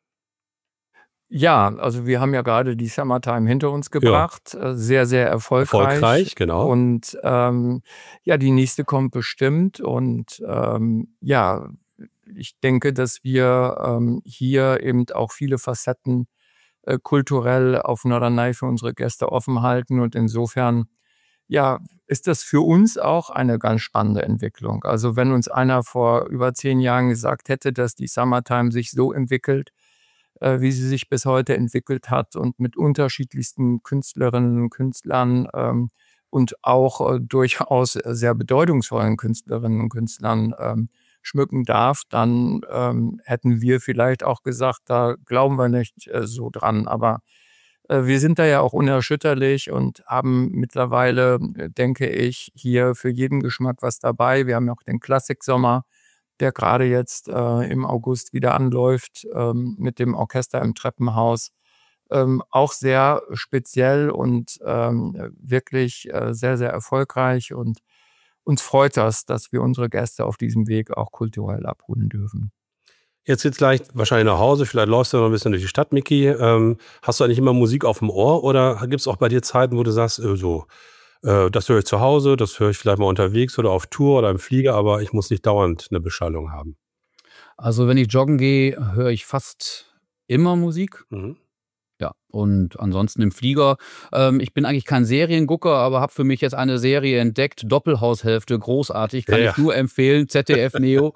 Ja, also wir haben ja gerade die Summertime hinter uns gebracht. Ja. Sehr, sehr erfolgreich. Genau. Und ja, die nächste kommt bestimmt. Und ja, ich denke, dass wir hier eben auch viele Facetten kulturell auf Norderney für unsere Gäste offen halten. Und insofern, ja, ist das für uns auch eine ganz spannende Entwicklung. Also wenn uns einer vor über 10 Jahren gesagt hätte, dass die Summertime sich so entwickelt, wie sie sich bis heute entwickelt hat und mit unterschiedlichsten Künstlerinnen und Künstlern und auch durchaus sehr bedeutungsvollen Künstlerinnen und Künstlern schmücken darf, dann hätten wir vielleicht auch gesagt, da glauben wir nicht so dran. Aber wir sind da ja auch unerschütterlich und haben mittlerweile, denke ich, hier für jeden Geschmack was dabei. Wir haben ja auch den Klassiksommer, der gerade jetzt im August wieder anläuft mit dem Orchester im Treppenhaus. Auch sehr speziell und wirklich sehr, sehr erfolgreich. Und uns freut das, dass wir unsere Gäste auf diesem Weg auch kulturell abholen dürfen. Jetzt geht's gleich wahrscheinlich nach Hause, vielleicht läufst du noch ein bisschen durch die Stadt, Micky. Hast du eigentlich immer Musik auf dem Ohr oder gibt es auch bei dir Zeiten, wo du sagst, das höre ich zu Hause, das höre ich vielleicht mal unterwegs oder auf Tour oder im Flieger, aber ich muss nicht dauernd eine Beschallung haben? Also wenn ich joggen gehe, höre ich fast immer Musik. Ja, und ansonsten im Flieger. Ich bin eigentlich kein Seriengucker, aber habe für mich jetzt eine Serie entdeckt, Doppelhaushälfte, großartig, kann ich nur empfehlen, ZDF Neo.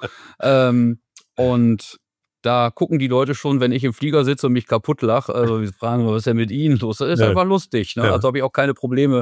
Und da gucken die Leute schon, wenn ich im Flieger sitze und mich kaputt lache. Also wir fragen, was ist denn mit Ihnen los? Das ist einfach lustig. Ne? Ja. Also habe ich auch keine Probleme,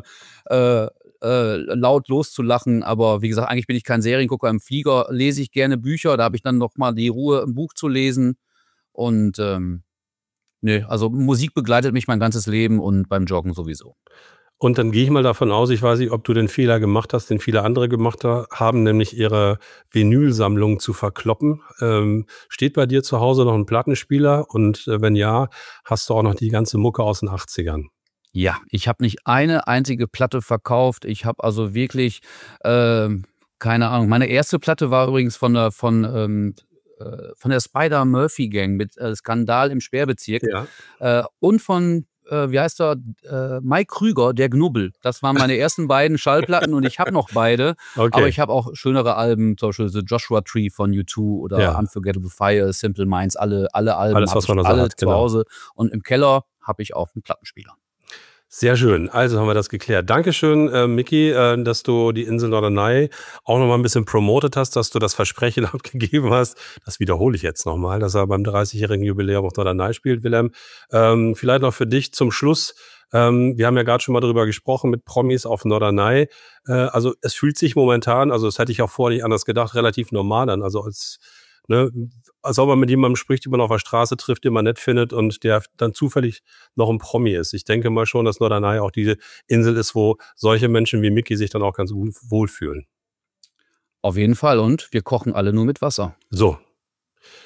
laut loszulachen. Aber wie gesagt, eigentlich bin ich kein Seriengucker. Im Flieger lese ich gerne Bücher. Da habe ich dann noch mal die Ruhe, ein Buch zu lesen. Und also Musik begleitet mich mein ganzes Leben und beim Joggen sowieso. Und dann gehe ich mal davon aus, ich weiß nicht, ob du den Fehler gemacht hast, den viele andere gemacht haben, nämlich ihre Vinylsammlung zu verkloppen. Steht bei dir zu Hause noch ein Plattenspieler? Und wenn ja, hast du auch noch die ganze Mucke aus den 80ern? Ja, ich habe nicht eine einzige Platte verkauft. Ich habe also wirklich, keine Ahnung, meine erste Platte war übrigens von der Spider-Murphy-Gang mit Skandal im Sperrbezirk und von wie heißt er? Mike Krüger, der Knubbel. Das waren meine ersten beiden Schallplatten und ich habe noch beide. Okay. Aber ich habe auch schönere Alben, zum Beispiel The Joshua Tree von U2 oder Unforgettable Fire, Simple Minds, alle Alben. Alles, was man da alle hat, zu Hause. Und im Keller habe ich auch einen Plattenspieler. Sehr schön. Also haben wir das geklärt. Dankeschön, Micky, dass du die Insel Norderney auch noch mal ein bisschen promotet hast, dass du das Versprechen abgegeben hast. Das wiederhole ich jetzt noch mal, dass er beim 30-jährigen Jubiläum auf Norderney spielt, Willem. Vielleicht noch für dich zum Schluss. Wir haben ja gerade schon mal darüber gesprochen mit Promis auf Norderney. Also es fühlt sich momentan, also das hätte ich auch vorher nicht anders gedacht, relativ normal an. Also als ob man mit jemandem spricht, den man auf der Straße trifft, den man nett findet und der dann zufällig noch ein Promi ist. Ich denke mal schon, dass Norderney auch diese Insel ist, wo solche Menschen wie Micky sich dann auch ganz gut wohlfühlen. Auf jeden Fall. Und wir kochen alle nur mit Wasser. So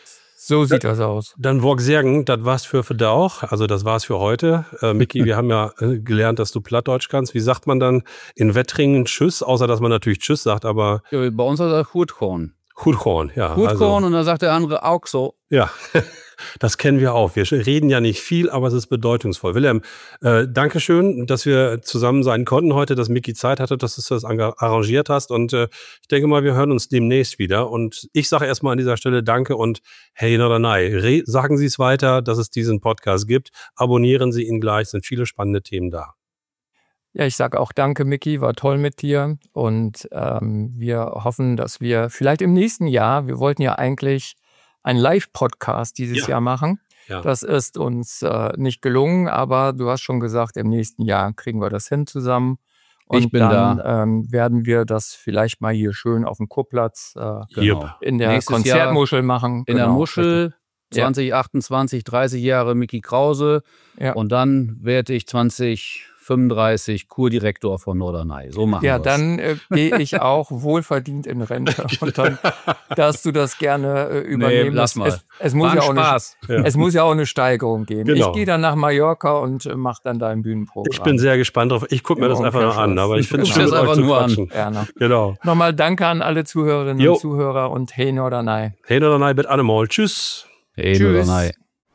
So sieht das aus. Dann Wog Sergen, das war's für Dauch. Also das war's für heute. Micky, wir haben ja gelernt, dass du Plattdeutsch kannst. Wie sagt man dann in Wettringen Tschüss? Außer, dass man natürlich Tschüss sagt, aber... Ja, bei uns ist das Hutkorn. Hutkorn, ja. Hutkorn und dann sagt der andere auch so. Ja, das kennen wir auch. Wir reden ja nicht viel, aber es ist bedeutungsvoll. Wilhelm, Dankeschön, dass wir zusammen sein konnten heute, dass Micky Zeit hatte, dass du das arrangiert hast. Und ich denke mal, wir hören uns demnächst wieder. Und ich sage erstmal an dieser Stelle Danke und hey Norderney, sagen Sie es weiter, dass es diesen Podcast gibt. Abonnieren Sie ihn gleich, sind viele spannende Themen da. Ja, ich sage auch danke, Micky, war toll mit dir. Und wir hoffen, dass wir vielleicht im nächsten Jahr, wir wollten ja eigentlich einen Live-Podcast dieses Jahr machen. Ja. Das ist uns nicht gelungen, aber du hast schon gesagt, im nächsten Jahr kriegen wir das hin zusammen. Und ich bin dann da. Werden wir das vielleicht mal hier schön auf dem Kurplatz in der Nächstes Konzertmuschel machen. In der Muschel, 2028, 30 Jahre Micky Krause. Ja. Und dann werde ich 2035 Kurdirektor von Norderney. So machen wir es. Ja, dann gehe ich auch wohlverdient in Rente. Und dann darfst du das gerne übernehmen. Nee, lass mal. Es muss ja auch eine Steigerung geben. Genau. Ich gehe dann nach Mallorca und mache dann dein Bühnenprogramm. Ich bin sehr gespannt drauf. Ich gucke mir das einfach noch an. Aber ich finde es schön, mit euch zu quatschen. Genau. Nochmal danke an alle Zuhörerinnen und Zuhörer und hey Norderney. Hey Norderney mit Annemol. Tschüss. Hey Norderney.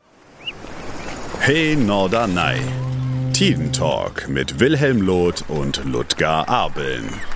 Hey Norderney. Tiden Talk mit Wilhelm Loth und Ludger Abeln.